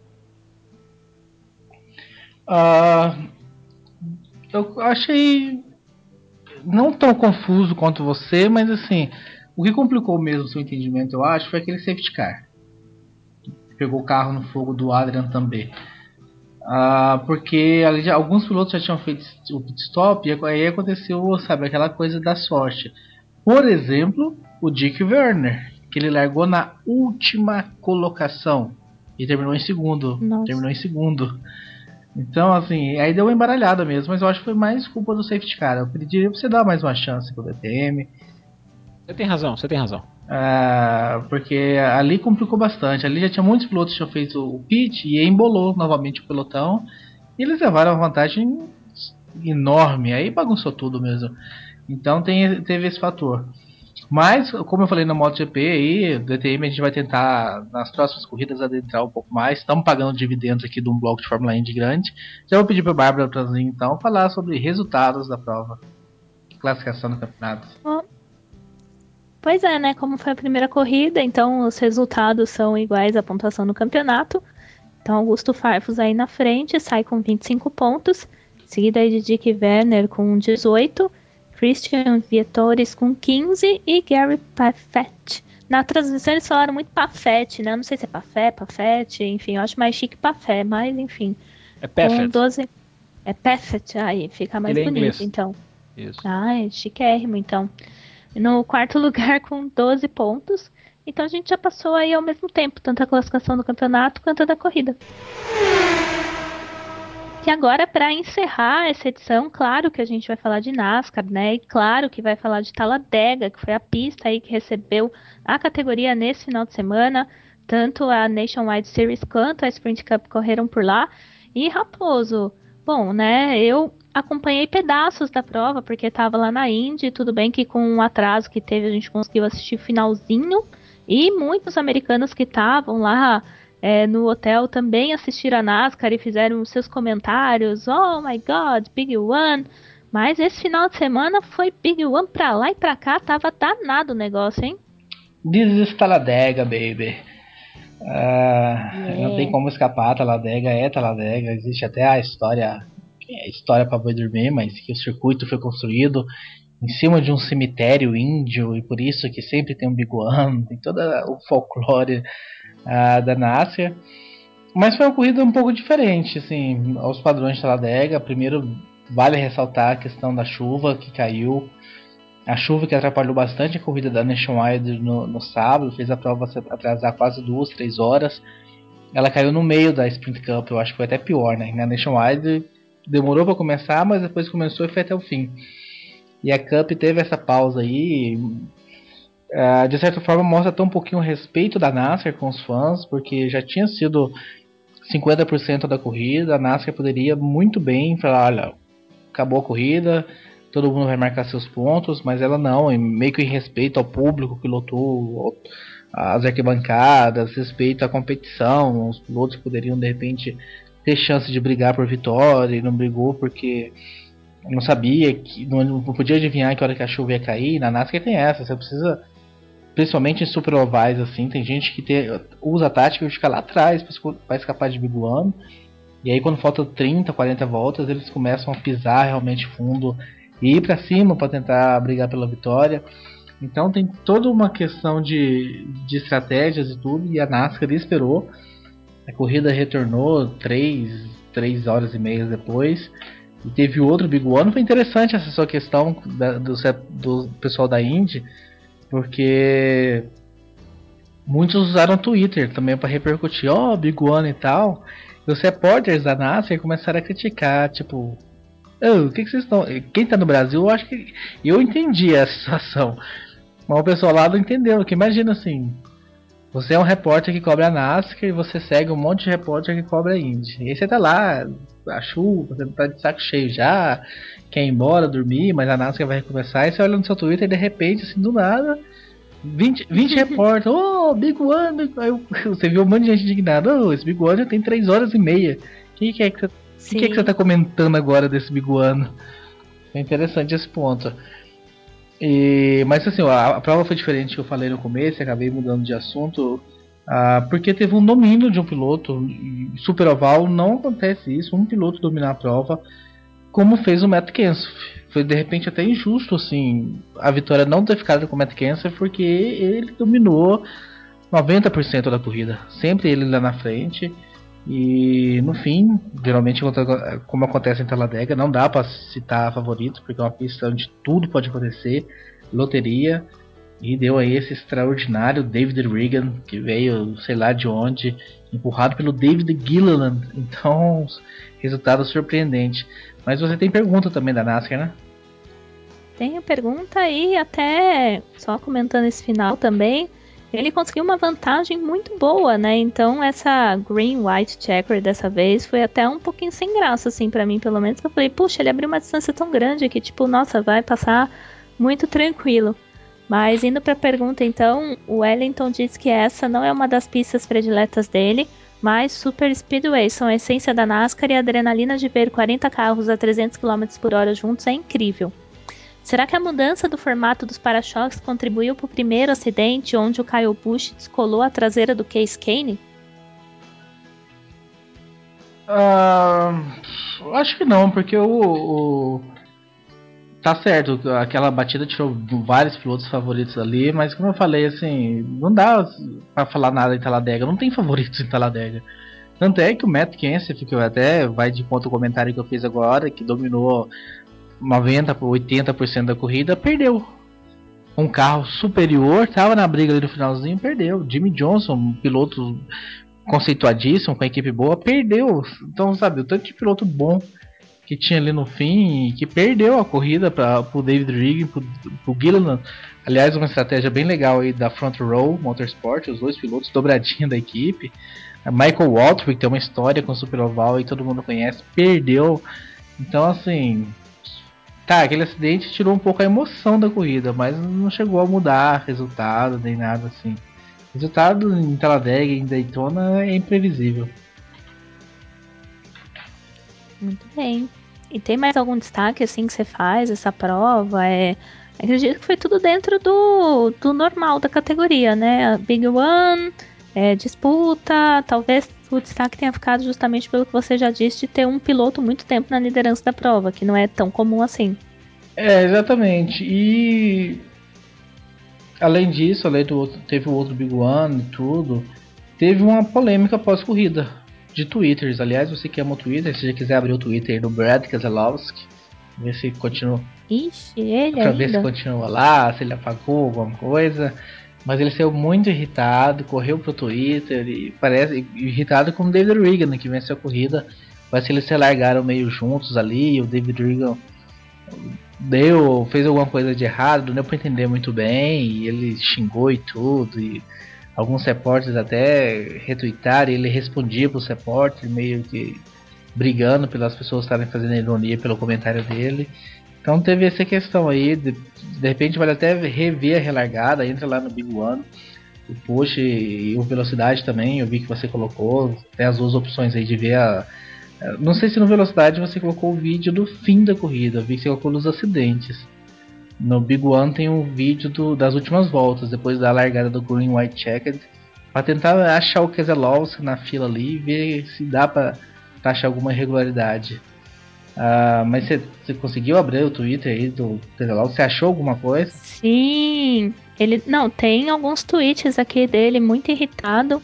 Eu achei não tão confuso quanto você, mas assim, o que complicou mesmo o seu entendimento, eu acho, foi aquele safety car. Pegou o carro no fogo do Adrian também. Porque ali alguns pilotos já tinham feito o pit stop e aí aconteceu, sabe, aquela coisa da sorte. Por exemplo, o Dick Werner, que ele largou na última colocação e terminou em segundo.
Nossa.
Terminou em segundo. Então, assim, aí deu uma embaralhada mesmo, mas eu acho que foi mais culpa do safety car. Eu pediria pra você dar mais uma chance pro DTM.
Você tem razão.
Porque ali complicou bastante. Ali já tinha muitos pilotos que tinham feito o pit e embolou novamente o pelotão. E eles levaram uma vantagem enorme. Aí bagunçou tudo mesmo. Então teve esse fator. Mas, como eu falei na MotoGP, aí, DTM a gente vai tentar nas próximas corridas adentrar um pouco mais. Estamos pagando dividendos aqui de um bloco de Fórmula Indy grande. Já vou pedir para a Bárbara Tranzinho então falar sobre resultados da prova, classificação do campeonato.
Pois é, né? Como foi a primeira corrida, então os resultados são iguais à pontuação do campeonato. Então Augusto Farfus aí na frente, sai com 25 pontos. Seguida aí de Dick Werner com 18. Christian Vietores com 15 e Gary Paffett. Na transmissão eles falaram muito Paffett, né? Eu não sei se é Paffett, enfim, eu acho mais chique Paffett, mas enfim.
É Paffett.
Com 12. É Paffett, aí fica mais
Ele é
bonito,
inglês.
então.
Isso.
É chiquérrimo, então. No quarto lugar com 12 pontos. Então a gente já passou aí ao mesmo tempo, tanto a classificação do campeonato quanto a da corrida. E agora, para encerrar essa edição, claro que a gente vai falar de NASCAR, né? E claro que vai falar de Talladega, que foi a pista aí que recebeu a categoria nesse final de semana. Tanto a Nationwide Series quanto a Sprint Cup correram por lá. E Raposo, Bom, né, eu acompanhei pedaços da prova, porque estava lá na Indy, tudo bem que com um atraso que teve, a gente conseguiu assistir o finalzinho, e muitos americanos que estavam lá no hotel também assistiram a NASCAR e fizeram seus comentários, oh my god, Big One, mas esse final de semana foi Big One pra lá e pra cá, tava danado o negócio, hein?
This is Talladega, baby. Não tem
Yeah.
como escapar, Talladega é Talladega. Existe até a história para boi dormir, mas que o circuito foi construído em cima de um cemitério índio e por isso que sempre tem um biguano, tem todo o folclore da NASCAR. Mas foi uma corrida um pouco diferente, assim, aos padrões de Talladega. Primeiro, vale ressaltar a questão da chuva que caiu. A chuva que atrapalhou bastante a corrida da Nationwide no sábado, fez a prova atrasar quase 2-3 horas. Ela caiu no meio da Sprint Cup, eu acho que foi até pior, né? Na Nationwide demorou para começar, mas depois começou e foi até o fim. E a Cup teve essa pausa aí. De certa forma mostra até um pouquinho o respeito da NASCAR com os fãs, porque já tinha sido 50% da corrida, a NASCAR poderia muito bem falar, olha, acabou a corrida, todo mundo vai marcar seus pontos, mas ela não, meio que em respeito ao público que lotou as arquibancadas, respeito à competição, os pilotos poderiam de repente ter chance de brigar por vitória e não brigou porque não sabia, que não podia adivinhar que hora que a chuva ia cair. Na NASCAR tem essa, você precisa, principalmente em super ovais assim, tem gente que usa a tática de ficar lá atrás para escapar de biguano. E aí quando falta 30, 40 voltas, eles começam a pisar realmente fundo e ir para cima para tentar brigar pela vitória. Então tem toda uma questão de estratégias e tudo, e a NASCAR esperou. A corrida retornou 3 horas e meia depois. E teve outro Big One. Foi interessante essa sua questão do pessoal da Indy, porque muitos usaram o Twitter também para repercutir, Big One e tal. E os repórteres da NASCAR começaram a criticar, tipo, o que vocês estão. Quem tá no Brasil, eu acho que eu entendi a situação, mas o pessoal lá não entendeu. Que imagina assim, você é um repórter que cobre a NASCAR e você segue um monte de repórter que cobre a Indy. E aí você tá lá, a chuva, você tá de saco cheio já, quer ir embora, dormir, mas a NASCAR vai recomeçar. E você olha no seu Twitter e de repente, assim, do nada, 20 repórteres, Big One, Big... Aí você viu um monte de gente indignada, esse Big One já tem 3 horas e meia. O que é que você tá comentando agora desse Big One? É interessante esse ponto. Mas assim, a prova foi diferente que eu falei no começo, acabei mudando de assunto, porque teve um domínio de um piloto. Super oval não acontece isso, um piloto dominar a prova, como fez o Matt Kenseth. Foi de repente até injusto assim, a vitória não ter ficado com o Matt Kenseth, porque ele dominou 90% da corrida, sempre ele lá na frente. E no fim, geralmente como acontece em Talladega, não dá para citar favorito, porque é uma pista onde tudo pode acontecer, loteria, e deu aí esse extraordinário David Regan, que veio sei lá de onde, empurrado pelo David Gilliland. Então, resultado surpreendente. Mas você tem pergunta também da NASCAR, né?
Tenho pergunta e até só comentando esse final também, ele conseguiu uma vantagem muito boa, né? Então essa green white checker dessa vez foi até um pouquinho sem graça, assim, pra mim, pelo menos. Eu falei, puxa, ele abriu uma distância tão grande que, tipo, nossa, vai passar muito tranquilo. Mas indo pra pergunta, então, o Wellington diz que essa não é uma das pistas prediletas dele, mas Super Speedway são a essência da NASCAR e a adrenalina de ver 40 carros a 300 km por hora juntos é incrível. Será que a mudança do formato dos para-choques contribuiu para o primeiro acidente onde o Kyle Busch descolou a traseira do Case Kane?
Acho que não, porque tá certo, aquela batida tirou vários pilotos favoritos ali, mas como eu falei, assim, não dá pra falar nada em Talladega, não tem favoritos em Talladega. Tanto é que o Matt Kenseth, que até vai de conta o comentário que eu fiz agora, que dominou 90 por 80% da corrida, perdeu. Um carro superior, tava na briga ali no finalzinho, perdeu. Jimmy Johnson, um piloto conceituadíssimo, com a equipe boa, perdeu. Então, sabe, o tanto de piloto bom que tinha ali no fim, que perdeu a corrida para o David Regan, pro Gilliland. Aliás, uma estratégia bem legal aí da Front Row Motorsport, os dois pilotos dobradinha da equipe. Michael Waltrip, que tem uma história com o Super Oval e todo mundo conhece, perdeu. Então, assim, tá, aquele acidente tirou um pouco a emoção da corrida, mas não chegou a mudar resultado nem nada assim. Resultado em Talladega e em Daytona é imprevisível.
Muito bem. E tem mais algum destaque assim que você faz essa prova? Acredito que foi tudo dentro do normal da categoria, né? A Big One, disputa, talvez o destaque tenha ficado justamente pelo que você já disse de ter um piloto muito tempo na liderança da prova, que não é tão comum assim.
Exatamente. E além disso, teve o outro Big One e tudo, teve uma polêmica pós-corrida de Twitters. Aliás, você que ama o Twitter, se já quiser abrir o Twitter do Brad Keselowski, ver se continua.
Ixi, ele
Pra ver se
ainda?
continua lá, se ele apagou alguma coisa. Mas ele saiu muito irritado, correu pro Twitter e parece irritado com o David Regan, que venceu a corrida. Parece que eles se largaram meio juntos ali. O David Regan fez alguma coisa de errado, não deu pra entender muito bem. E ele xingou e tudo. E alguns repórteres até retweetaram e ele respondia pros repórteres, meio que brigando pelas pessoas estarem fazendo ironia pelo comentário dele. Então teve essa questão aí, de repente vale até rever a relargada, entra lá no Big One, o push e o velocidade também, eu vi que você colocou, tem as duas opções aí de ver não sei se no velocidade você colocou o vídeo do fim da corrida, eu vi que você colocou nos acidentes. No Big One tem um vídeo das últimas voltas, depois da largada do Green White Checked, para tentar achar o Keselowski na fila ali e ver se dá para achar alguma irregularidade. Mas você conseguiu abrir o Twitter aí do Keselowski? Você achou alguma coisa?
Sim, ele não tem alguns tweets aqui dele muito irritado,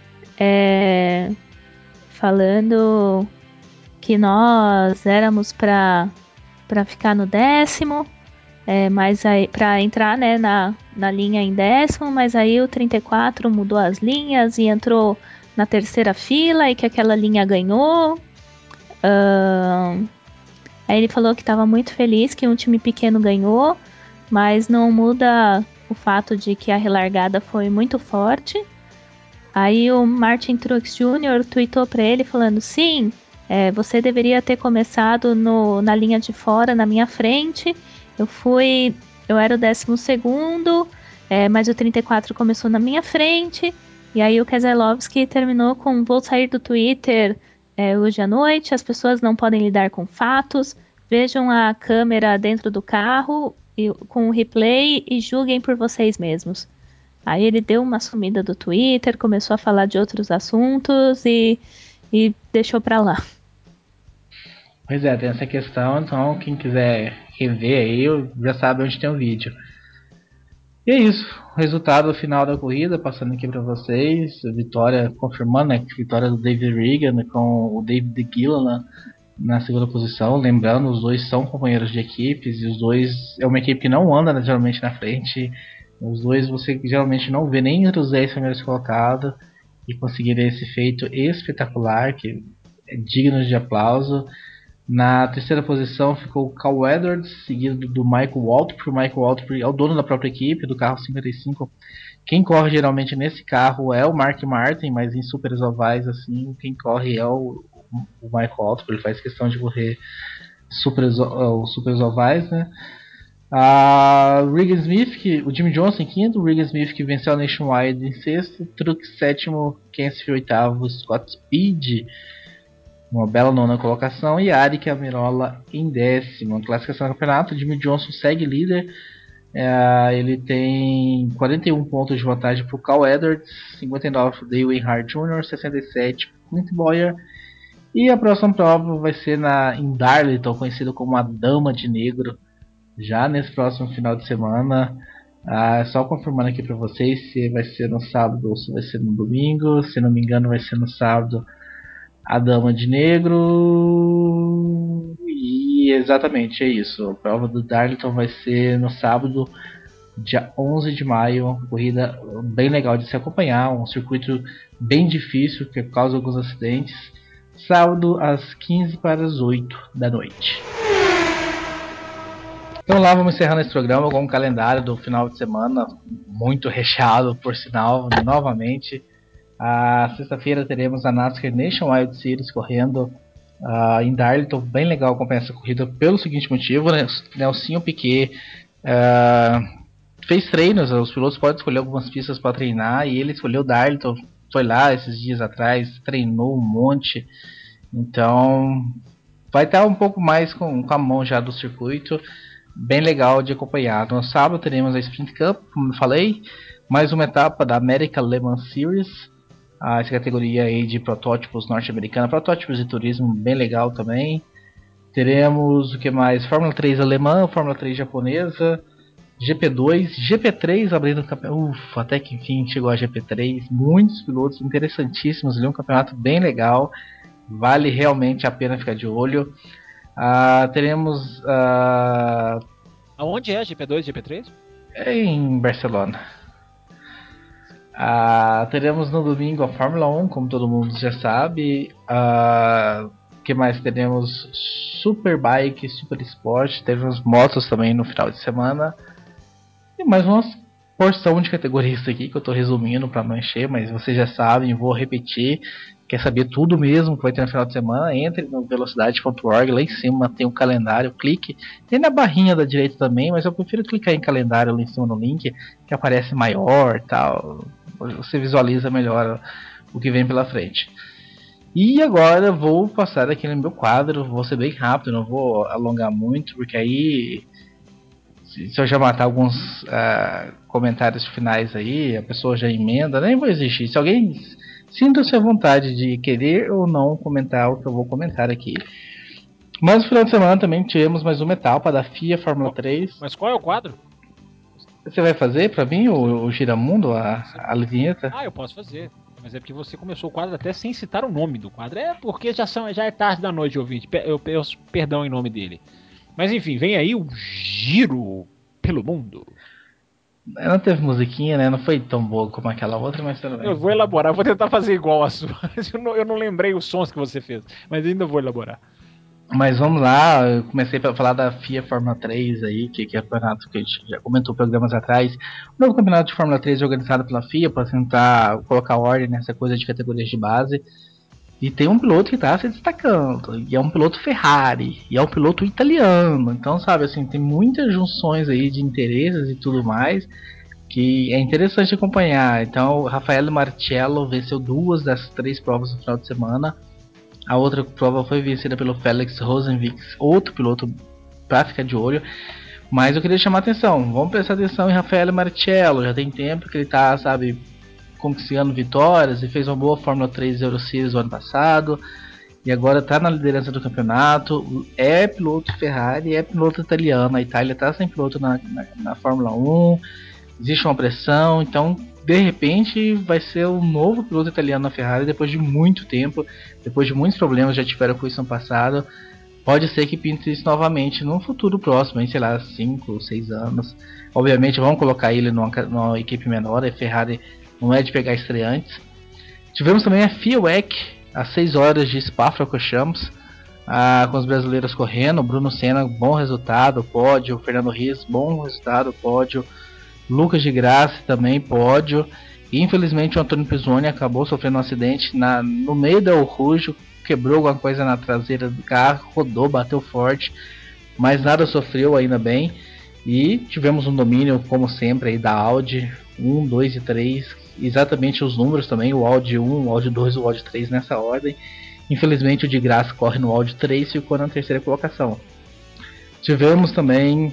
falando que nós éramos para ficar no 10º, mas aí para entrar, né, na linha em 10º, mas aí o 34 mudou as linhas e entrou na terceira fila e que aquela linha ganhou. Aí ele falou que estava muito feliz que um time pequeno ganhou, mas não muda o fato de que a relargada foi muito forte. Aí o Martin Truex Jr. tweetou para ele falando: sim, você deveria ter começado na linha de fora, na minha frente. Eu era o 12º, mas o 34 começou na minha frente. E aí o Keselowski terminou com: vou sair do Twitter hoje à noite, as pessoas não podem lidar com fatos, vejam a câmera dentro do carro com o replay e julguem por vocês mesmos. Aí ele deu uma sumida do Twitter, começou a falar de outros assuntos e deixou pra lá.
Pois é, tem essa questão, então quem quiser rever aí, já sabe onde tem o vídeo. E é isso, resultado final da corrida, passando aqui para vocês, vitória, confirmando, né, vitória do David Regan com o David Gilliland na segunda posição, lembrando, os dois são companheiros de equipes, e os dois é uma equipe que não anda geralmente na frente, os dois você geralmente não vê nem entre os 10 primeiros colocados, e conseguiram esse feito espetacular, que é digno de aplauso. Na terceira posição ficou o Cal Edwards, seguido do Michael Waltrip. O Michael Waltrip é o dono da própria equipe, do carro 55. Quem corre geralmente nesse carro é o Mark Martin, mas em super ovais assim, quem corre é o Michael Waltrip. Ele faz questão de correr os super ovais, né? Regan Smith, o Jimmy Johnson em quinto, o Regan Smith que venceu a Nationwide em sexto, Truex sétimo, Kenseth oitavo, Scott Speed uma bela nona colocação, e Ari Camirola em décimo. Classificação do campeonato, Jimmy Johnson segue líder, ele tem 41 pontos de vantagem para o Cal Edwards, 59 para o Dale Earnhardt Jr., 67 para o Clint Bowyer, e a próxima prova vai ser em Darlington, conhecido como a Dama de Negro, já nesse próximo final de semana. Só confirmando aqui para vocês se vai ser no sábado ou se vai ser no domingo, se não me engano vai ser no sábado. A Dama de Negro. E exatamente, é isso. A prova do Darlington vai ser no sábado, dia 11 de maio. Uma corrida bem legal de se acompanhar. Um circuito bem difícil que causa alguns acidentes. Sábado às 15 para as 8 da noite. Então lá vamos encerrando esse programa com um calendário do final de semana muito recheado, por sinal, novamente. A sexta-feira teremos a NASCAR Nationwide Series correndo em Darlington. Bem legal acompanhar essa corrida pelo seguinte motivo, né? Nelsinho Piquet fez treinos, os pilotos podem escolher algumas pistas para treinar e ele escolheu Darlington, foi lá esses dias atrás, treinou um monte, então vai estar um pouco mais com a mão já do circuito, bem legal de acompanhar. No sábado teremos a Sprint Cup, como eu falei, mais uma etapa da American Le Mans Series, essa categoria aí de protótipos norte-americana, protótipos de turismo, bem legal também. Teremos o que mais? Fórmula 3 alemã, Fórmula 3 japonesa, GP2, GP3 abrindo o campeonato. Ufa, até que enfim chegou a GP3. Muitos pilotos interessantíssimos ali, um campeonato bem legal. Vale realmente a pena ficar de olho. Teremos.
Aonde é GP2 e GP3?
Em Barcelona. Teremos no domingo a Fórmula 1, como todo mundo já sabe. Que mais teremos? Superbike, Super Sport. Teremos motos também no final de semana. E mais uma porção de categorias aqui que eu estou resumindo para não encher, mas vocês já sabem, vou repetir. Quer saber tudo mesmo que vai ter no final de semana? Entre no velocidade.org, lá em cima tem um calendário, clique. Tem na barrinha da direita também, mas eu prefiro clicar em calendário lá em cima no link, que aparece maior, tal. Você visualiza melhor o que vem pela frente. E agora vou passar aqui no meu quadro, vou ser bem rápido, não vou alongar muito, porque aí se eu já matar alguns comentários finais aí, a pessoa já emenda, nem vou exigir. Se alguém sinta-se à vontade de querer ou não comentar o que eu vou comentar aqui. Mas no final de semana também tivemos mais uma etapa da FIA Fórmula 3.
Mas qual é o quadro?
Você vai fazer pra mim o Giramundo, a vinheta?
Eu posso fazer. Mas é porque você começou o quadro até sem citar o nome do quadro. É porque já é tarde da noite, ouvinte. Eu peço perdão em nome dele. Mas enfim, vem aí o Giro pelo Mundo.
Não teve musiquinha, né? Não foi tão boa como aquela outra, mas tudo bem.
Eu vou elaborar, vou tentar fazer igual a sua. Eu não lembrei os sons que você fez, mas ainda vou elaborar.
Mas vamos lá, eu comecei a falar da FIA Fórmula 3 aí, que é o campeonato que a gente já comentou programas atrás. O novo campeonato de Fórmula 3 é organizado pela FIA para tentar colocar ordem nessa coisa de categorias de base. E tem um piloto que está se destacando, e é um piloto Ferrari, e é um piloto italiano. Então, sabe, assim, tem muitas junções aí de interesses e tudo mais, que é interessante acompanhar. Então, o Raffaele Marcello venceu 2 das 3 provas no final de semana. A outra prova foi vencida pelo Felix Rosenvix, outro piloto para ficar de olho. Mas eu queria chamar a atenção, vamos prestar atenção em Raffaele Marcello. Já tem tempo que ele está, sabe, conquistando vitórias e fez uma boa Fórmula 3 Euro Series no ano passado. E agora está na liderança do campeonato. É piloto Ferrari, é piloto italiano. A Itália está sem piloto na Fórmula 1. Existe uma pressão, então de repente vai ser o novo piloto italiano na Ferrari depois de muito tempo, depois de muitos problemas já tiveram com isso no passado. Pode ser que pinte isso novamente no futuro próximo, sei lá, 5 ou 6 anos. Obviamente vamos colocar ele numa equipe menor, a Ferrari não é de pegar estreantes. Tivemos também a FIA WEC, às 6 horas de Spa-Francorchamps, com os brasileiros correndo, Bruno Senna, bom resultado, pódio, Fernando Rios, bom resultado, pódio, Lucas de Graça também, pódio. E infelizmente o Antônio Pizzoni acabou sofrendo um acidente no meio da Rouge, quebrou alguma coisa na traseira do carro, rodou, bateu forte, mas nada sofreu, ainda bem. E tivemos um domínio, como sempre, aí da Audi 1, 2 e 3, exatamente os números também, o Audi 1, o Audi 2 e o Audi 3 nessa ordem. Infelizmente o de Graça corre no Audi 3 e ficou na terceira colocação. Tivemos também,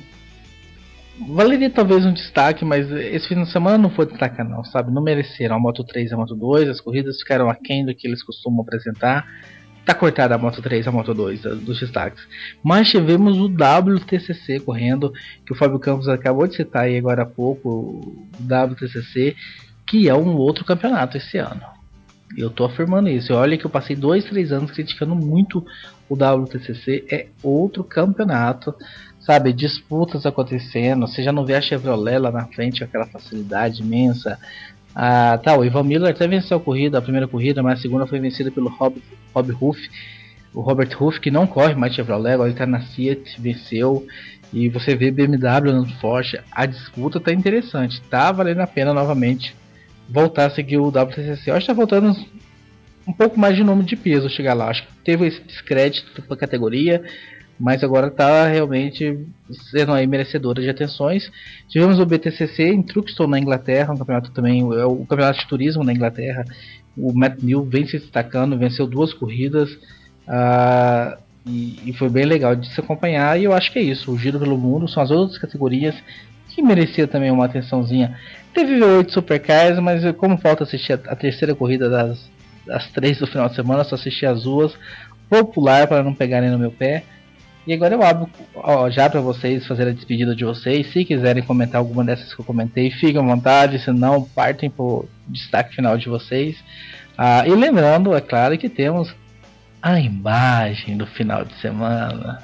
valeria talvez um destaque, mas esse fim de semana não foi destacar não, sabe? Não mereceram a Moto 3 e a Moto 2, as corridas ficaram aquém do que eles costumam apresentar. Tá cortada a Moto 3 e a Moto 2 dos destaques. Mas tivemos o WTCC correndo, que o Fábio Campos acabou de citar aí agora há pouco, o WTCC, que é um outro campeonato esse ano. Eu tô afirmando isso. Olha que eu passei 2, 3 anos criticando muito o WTCC, é outro campeonato, sabe? Disputas acontecendo, você já não vê a Chevrolet lá na frente com aquela facilidade imensa. O Ivan Miller até venceu a primeira corrida, mas a segunda foi vencida pelo Rob Ruff. O Robert Ruff, que não corre mais Chevrolet, agora ele está na Fiat, venceu. E você vê BMW no Porsche, a disputa está interessante, está valendo a pena novamente voltar a seguir o WTCC. Eu acho que tá voltando um pouco mais de nome de peso chegar lá. Acho que teve esse descrédito para a categoria, mas agora está realmente sendo aí merecedora de atenções. Tivemos o BTCC em Truxton na Inglaterra, um campeonato também, é o campeonato de turismo na Inglaterra. O Matt New vem se destacando, venceu 2 corridas e foi bem legal de se acompanhar. E eu acho que é isso, o Giro pelo Mundo são as outras categorias que merecia também uma atençãozinha. Teve V8 Supercars, mas como falta assistir a terceira corrida das 3 do final de semana, só assisti as 2. Popular para não pegarem no meu pé. E agora eu abro já para vocês fazerem a despedida de vocês. Se quiserem comentar alguma dessas que eu comentei, fiquem à vontade. Se não, partem para o destaque final de vocês. E lembrando, é claro, que temos a imagem do final de semana.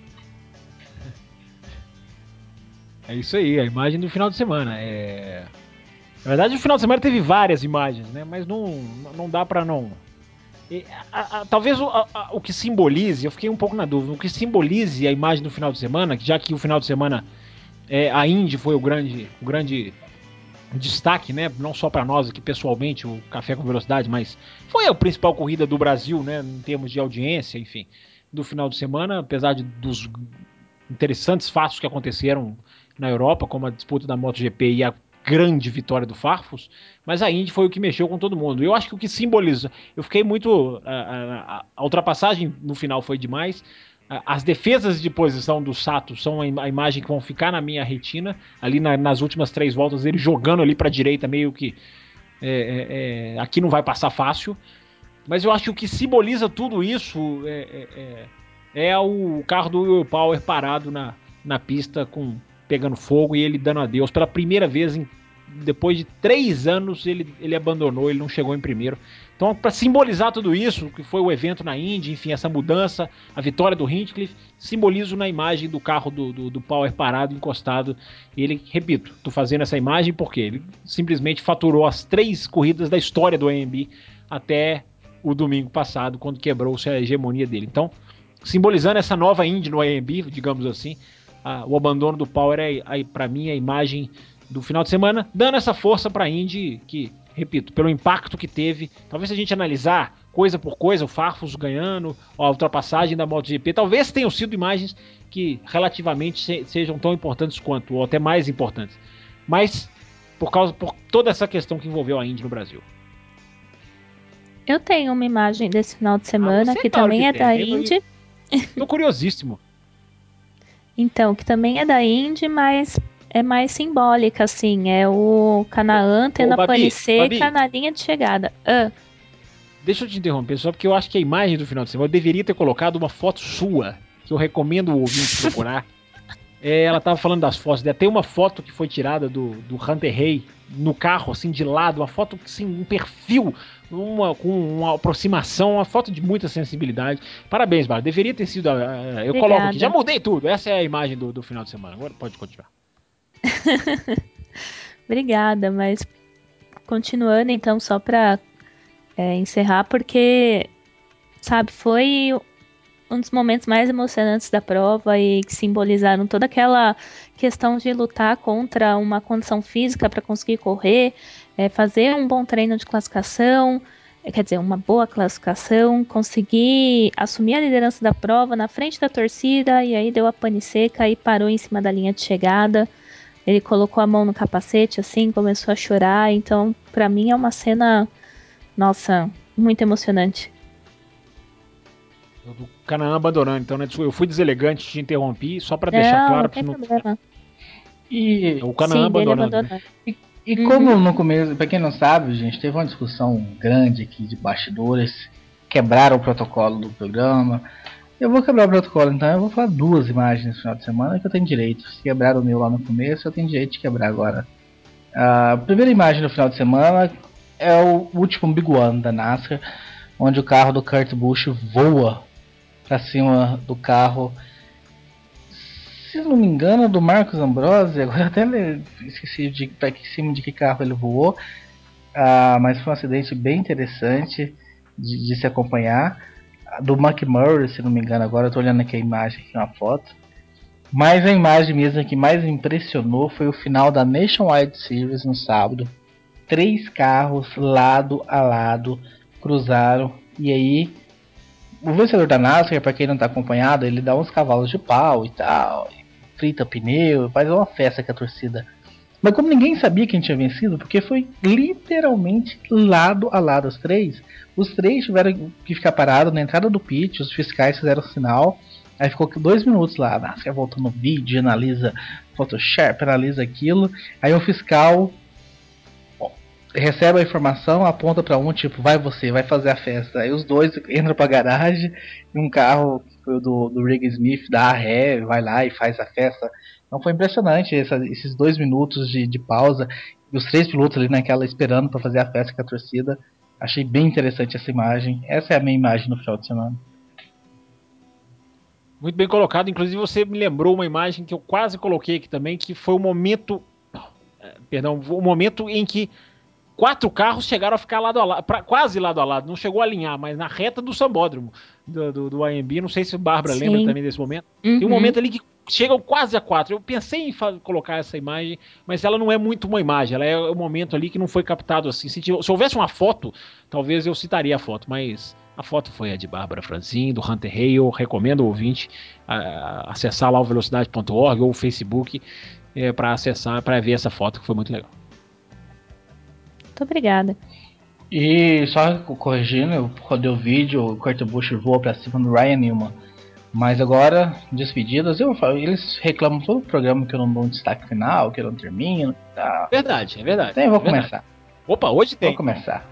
É isso aí, a imagem do final de semana. Na verdade, o final de semana teve várias imagens, né? Mas não dá pra não. Talvez o que simbolize, eu fiquei um pouco na dúvida, o que simbolize a imagem do final de semana, já que o final de semana a Indy foi o grande destaque, né? Não só para nós aqui pessoalmente, o Café com Velocidade, mas foi a principal corrida do Brasil, né? Em termos de audiência, enfim, do final de semana, apesar dos interessantes fatos que aconteceram na Europa, como a disputa da MotoGP e a grande vitória do Farfus, mas a Indy foi o que mexeu com todo mundo. Eu acho que o que simboliza, eu fiquei muito, a ultrapassagem no final foi demais. As defesas de posição do Sato são a imagem que vão ficar na minha retina. Ali nas últimas 3 voltas, ele jogando ali para a direita, meio que aqui não vai passar fácil. Mas eu acho que o que simboliza tudo isso é o carro do Will Power parado na pista pegando fogo e ele dando adeus. Pela primeira vez, depois de 3 anos, ele abandonou, ele não chegou em primeiro. Então, para simbolizar tudo isso, que foi o evento na Indy, enfim, essa mudança, a vitória do Hinchcliffe, simbolizo na imagem do carro do Power parado, encostado. E ele, repito, tô fazendo essa imagem porque ele simplesmente faturou as 3 corridas da história do AMB até o domingo passado, quando quebrou-se a hegemonia dele. Então, simbolizando essa nova Indy no AMB, digamos assim, o abandono do Power para mim, a imagem do final de semana, dando essa força para a Indy, que, repito, pelo impacto que teve, talvez se a gente analisar coisa por coisa, o Farfus ganhando, a ultrapassagem da MotoGP, talvez tenham sido imagens que relativamente sejam tão importantes quanto, ou até mais importantes. Mas por toda essa questão que envolveu a Indy no Brasil.
Eu tenho uma imagem desse final de semana que também é da Indy.
Tô curiosíssimo.
Então, que também é da Indy, mas é mais simbólica, assim. É o Canaan tendo a pane seca na linha de chegada.
Deixa eu te interromper, só porque eu acho que a imagem do final de semana eu deveria ter colocado uma foto sua, que eu recomendo o ouvinte procurar. Ela tava falando das fotos, tem uma foto que foi tirada do Hunter Hay no carro, assim, de lado, uma foto, assim, um perfil, com uma aproximação, uma foto de muita sensibilidade. Parabéns, Bar, deveria ter sido, eu coloco aqui, já mudei tudo, essa é a imagem do final de semana, agora pode continuar.
Obrigada, mas continuando então, só pra encerrar, porque, sabe, foi um dos momentos mais emocionantes da prova e que simbolizaram toda aquela questão de lutar contra uma condição física para conseguir correr, fazer um bom treino de classificação, quer dizer, uma boa classificação, conseguir assumir a liderança da prova na frente da torcida e aí deu a pane seca e parou em cima da linha de chegada. Ele colocou a mão no capacete, assim, começou a chorar. Então, pra mim é uma cena, nossa, muito emocionante.
Do Canaã abandonando, então, né? Eu fui deselegante, te interrompi, só pra deixar claro que
não tem problema.
O Canaã abandonando. Né?
E como no começo, pra quem não sabe, gente, teve uma discussão grande aqui de bastidores, quebraram o protocolo do programa. Eu vou quebrar o protocolo, então eu vou falar 2 imagens no final de semana que eu tenho direito. Se quebraram o meu lá no começo, eu tenho direito de quebrar agora. A primeira imagem do final de semana é o último Big One da NASCAR, onde o carro do Kurt Busch voa pra cima do carro, se não me engano, do Marcos Ambrosio. Agora eu até esqueci pra cima de que carro ele voou, mas foi um acidente bem interessante de se acompanhar. Do McMurray, se não me engano, agora eu tô olhando aqui a imagem, aqui uma foto. Mas a imagem mesmo que mais me impressionou foi o final da Nationwide Series no sábado, 3 carros lado a lado cruzaram. E aí, o vencedor da NASCAR, para quem não tá acompanhado, ele dá uns cavalos de pau e tal, frita pneu, faz uma festa com a torcida. Mas como ninguém sabia quem tinha vencido, porque foi literalmente lado a lado os três tiveram que ficar parados na entrada do pit, os fiscais fizeram o sinal, aí ficou 2 minutos lá, a NASCAR volta no vídeo, analisa Photoshop, analisa aquilo, aí o fiscal recebe a informação, aponta para um, tipo, vai você, vai fazer a festa. Aí os dois entram pra garagem e um carro do Rig Smith dá a ré, vai lá e faz a festa. Então foi impressionante esses 2 minutos de pausa e os 3 pilotos ali naquela esperando para fazer a festa com a torcida. Achei bem interessante essa imagem. Essa é a minha imagem no final de semana.
Muito bem colocado. Inclusive você me lembrou uma imagem que eu quase coloquei aqui também, que foi o momento, o momento em que 4 carros chegaram a ficar lado a lado, quase lado a lado, não chegou a alinhar, mas na reta do sambódromo do IMB. Não sei se a Bárbara lembra também desse momento. Tem um momento ali que chegam quase a 4. Eu pensei em colocar essa imagem, mas ela não é muito uma imagem, ela é um momento ali que não foi captado assim. Se houvesse uma foto, talvez eu citaria a foto, mas a foto foi a de Bárbara Franzin, do Hunter Hale. Recomendo o ouvinte acessar lá o velocidade.org ou o Facebook para acessar, para ver essa foto, que foi muito legal.
Muito obrigada.
E só corrigindo, eu rodei o vídeo, o Kurt Busch voa pra cima do Ryan Newman. Mas agora, despedidas, eles reclamam todo o programa que eu não dou um destaque final, que eu não termino. Tá.
Verdade, é verdade.
Então eu vou começar.
Opa, hoje tem.
Vou começar.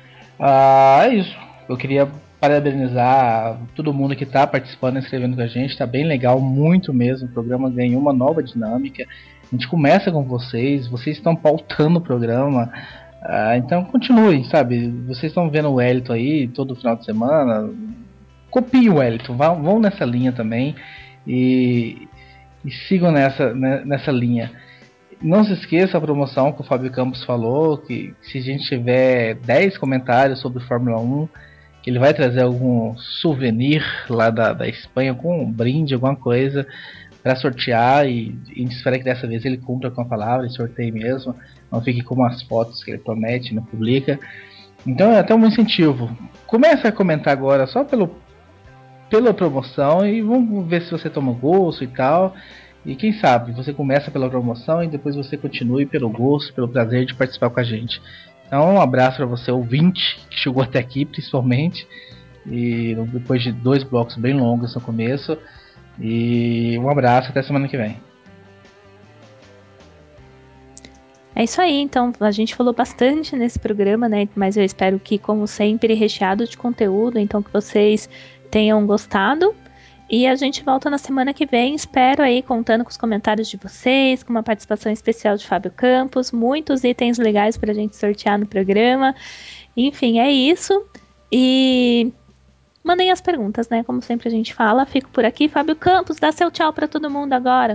É isso. Eu queria parabenizar todo mundo que está participando e escrevendo com a gente. Está bem legal, muito mesmo. O programa ganhou uma nova dinâmica. A gente começa com vocês estão pautando o programa. Então continuem, sabe? Vocês estão vendo o Wellington aí todo final de semana. Copiem o Wellington, vão nessa linha também e sigam nessa linha. Não se esqueça a promoção que o Fábio Campos falou, que se a gente tiver 10 comentários sobre Fórmula 1, que ele vai trazer algum souvenir lá da Espanha, com um brinde, alguma coisa para sortear, e a gente espera que dessa vez ele cumpra com a palavra e sorteie mesmo, não fique como as fotos que ele promete, não publica. Então é até um incentivo. Comece a comentar agora só pela promoção e vamos ver se você toma gosto e tal. E quem sabe você começa pela promoção e depois você continue pelo gosto, pelo prazer de participar com a gente. Então um abraço para você, ouvinte, que chegou até aqui principalmente. E depois de 2 blocos bem longos no começo. E um abraço, até semana que vem.
É isso aí, então a gente falou bastante nesse programa, né? Mas eu espero que, como sempre, recheado de conteúdo, então que vocês tenham gostado. E a gente volta na semana que vem, espero aí, contando com os comentários de vocês, com uma participação especial de Fábio Campos, muitos itens legais pra gente sortear no programa. Enfim, é isso. E mandem as perguntas, né? Como sempre a gente fala. Fico por aqui. Fábio Campos, dá seu tchau pra todo mundo agora.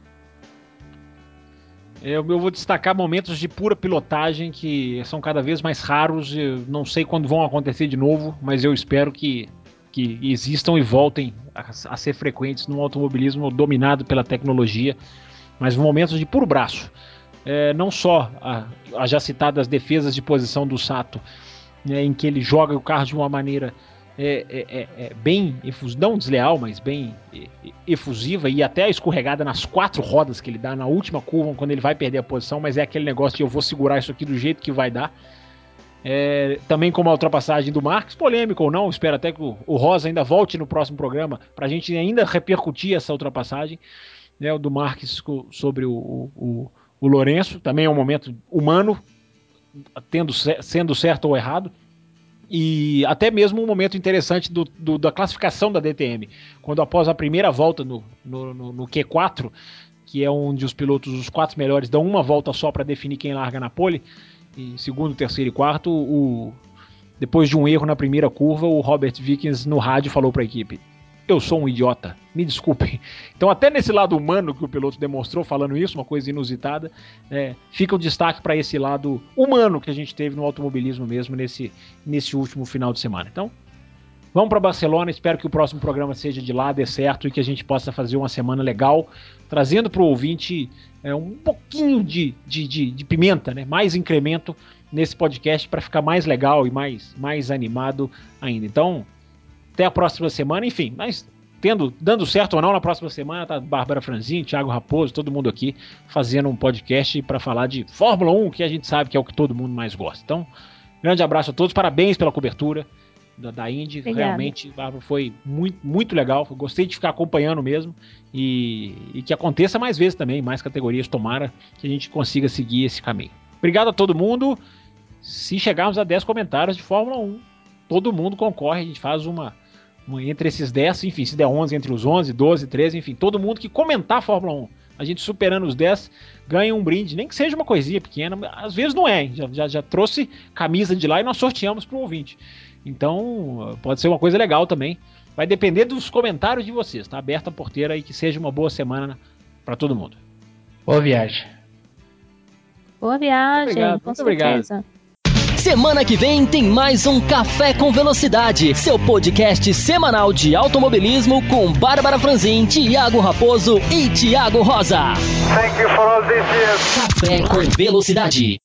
Eu vou destacar momentos de pura pilotagem que são cada vez mais raros. Eu não sei quando vão acontecer de novo, mas eu espero que existam e voltem a ser frequentes num automobilismo dominado pela tecnologia, mas momentos de puro braço. Não só as já citadas defesas de posição do Sato, né, em que ele joga o carro de uma maneira bem não desleal, mas bem efusiva, e até a escorregada nas 4 rodas que ele dá na última curva, quando ele vai perder a posição, mas é aquele negócio de eu vou segurar isso aqui do jeito que vai dar. Também como a ultrapassagem do Marques, polêmico ou não, espero até que o Rosa ainda volte no próximo programa para a gente ainda repercutir essa ultrapassagem, né, o do Marques sobre o Lourenço. Também é um momento humano, sendo certo ou errado. E até mesmo um momento interessante da classificação da DTM, quando após a primeira volta no Q4, que é onde os pilotos, os 4 melhores, dão uma volta só para definir quem larga na pole, em segundo, terceiro e quarto, depois de um erro na primeira curva, o Robert Wickens no rádio falou para a equipe: eu sou um idiota, me desculpem. Então até nesse lado humano que o piloto demonstrou falando isso, uma coisa inusitada, fica o destaque para esse lado humano que a gente teve no automobilismo mesmo nesse último final de semana. Então vamos para Barcelona, espero que o próximo programa seja de lá, dê certo e que a gente possa fazer uma semana legal, trazendo para o ouvinte um pouquinho de pimenta, né? Mais incremento nesse podcast para ficar mais legal e mais animado ainda. Então, até a próxima semana, enfim, mas dando certo ou não, na próxima semana tá Bárbara Franzin, Thiago Raposo, todo mundo aqui fazendo um podcast para falar de Fórmula 1, que a gente sabe que é o que todo mundo mais gosta. Então, grande abraço a todos, parabéns pela cobertura da Indy.
Obrigada.
Realmente, Bárbara, foi muito, muito legal. Eu gostei de ficar acompanhando mesmo e que aconteça mais vezes também, mais categorias, tomara que a gente consiga seguir esse caminho. Obrigado a todo mundo. Se chegarmos a 10 comentários de Fórmula 1, todo mundo concorre, a gente faz uma entre esses 10, enfim, se der 11, entre os 11, 12, 13, enfim, todo mundo que comentar Fórmula 1, a gente superando os 10, ganha um brinde, nem que seja uma coisinha pequena, às vezes não é, já trouxe camisa de lá e nós sorteamos para o ouvinte. Então, pode ser uma coisa legal também. Vai depender dos comentários de vocês, tá? Aberta a porteira e que seja uma boa semana para todo mundo.
Boa viagem.
Boa viagem,
Obrigado,
com
muito obrigado.
certeza.
Semana que vem tem mais um Café com Velocidade, seu podcast semanal de automobilismo com Bárbara Franzin, Thiago Raposo e Thiago Rosa.
Thank you for all these years.
Café com Velocidade.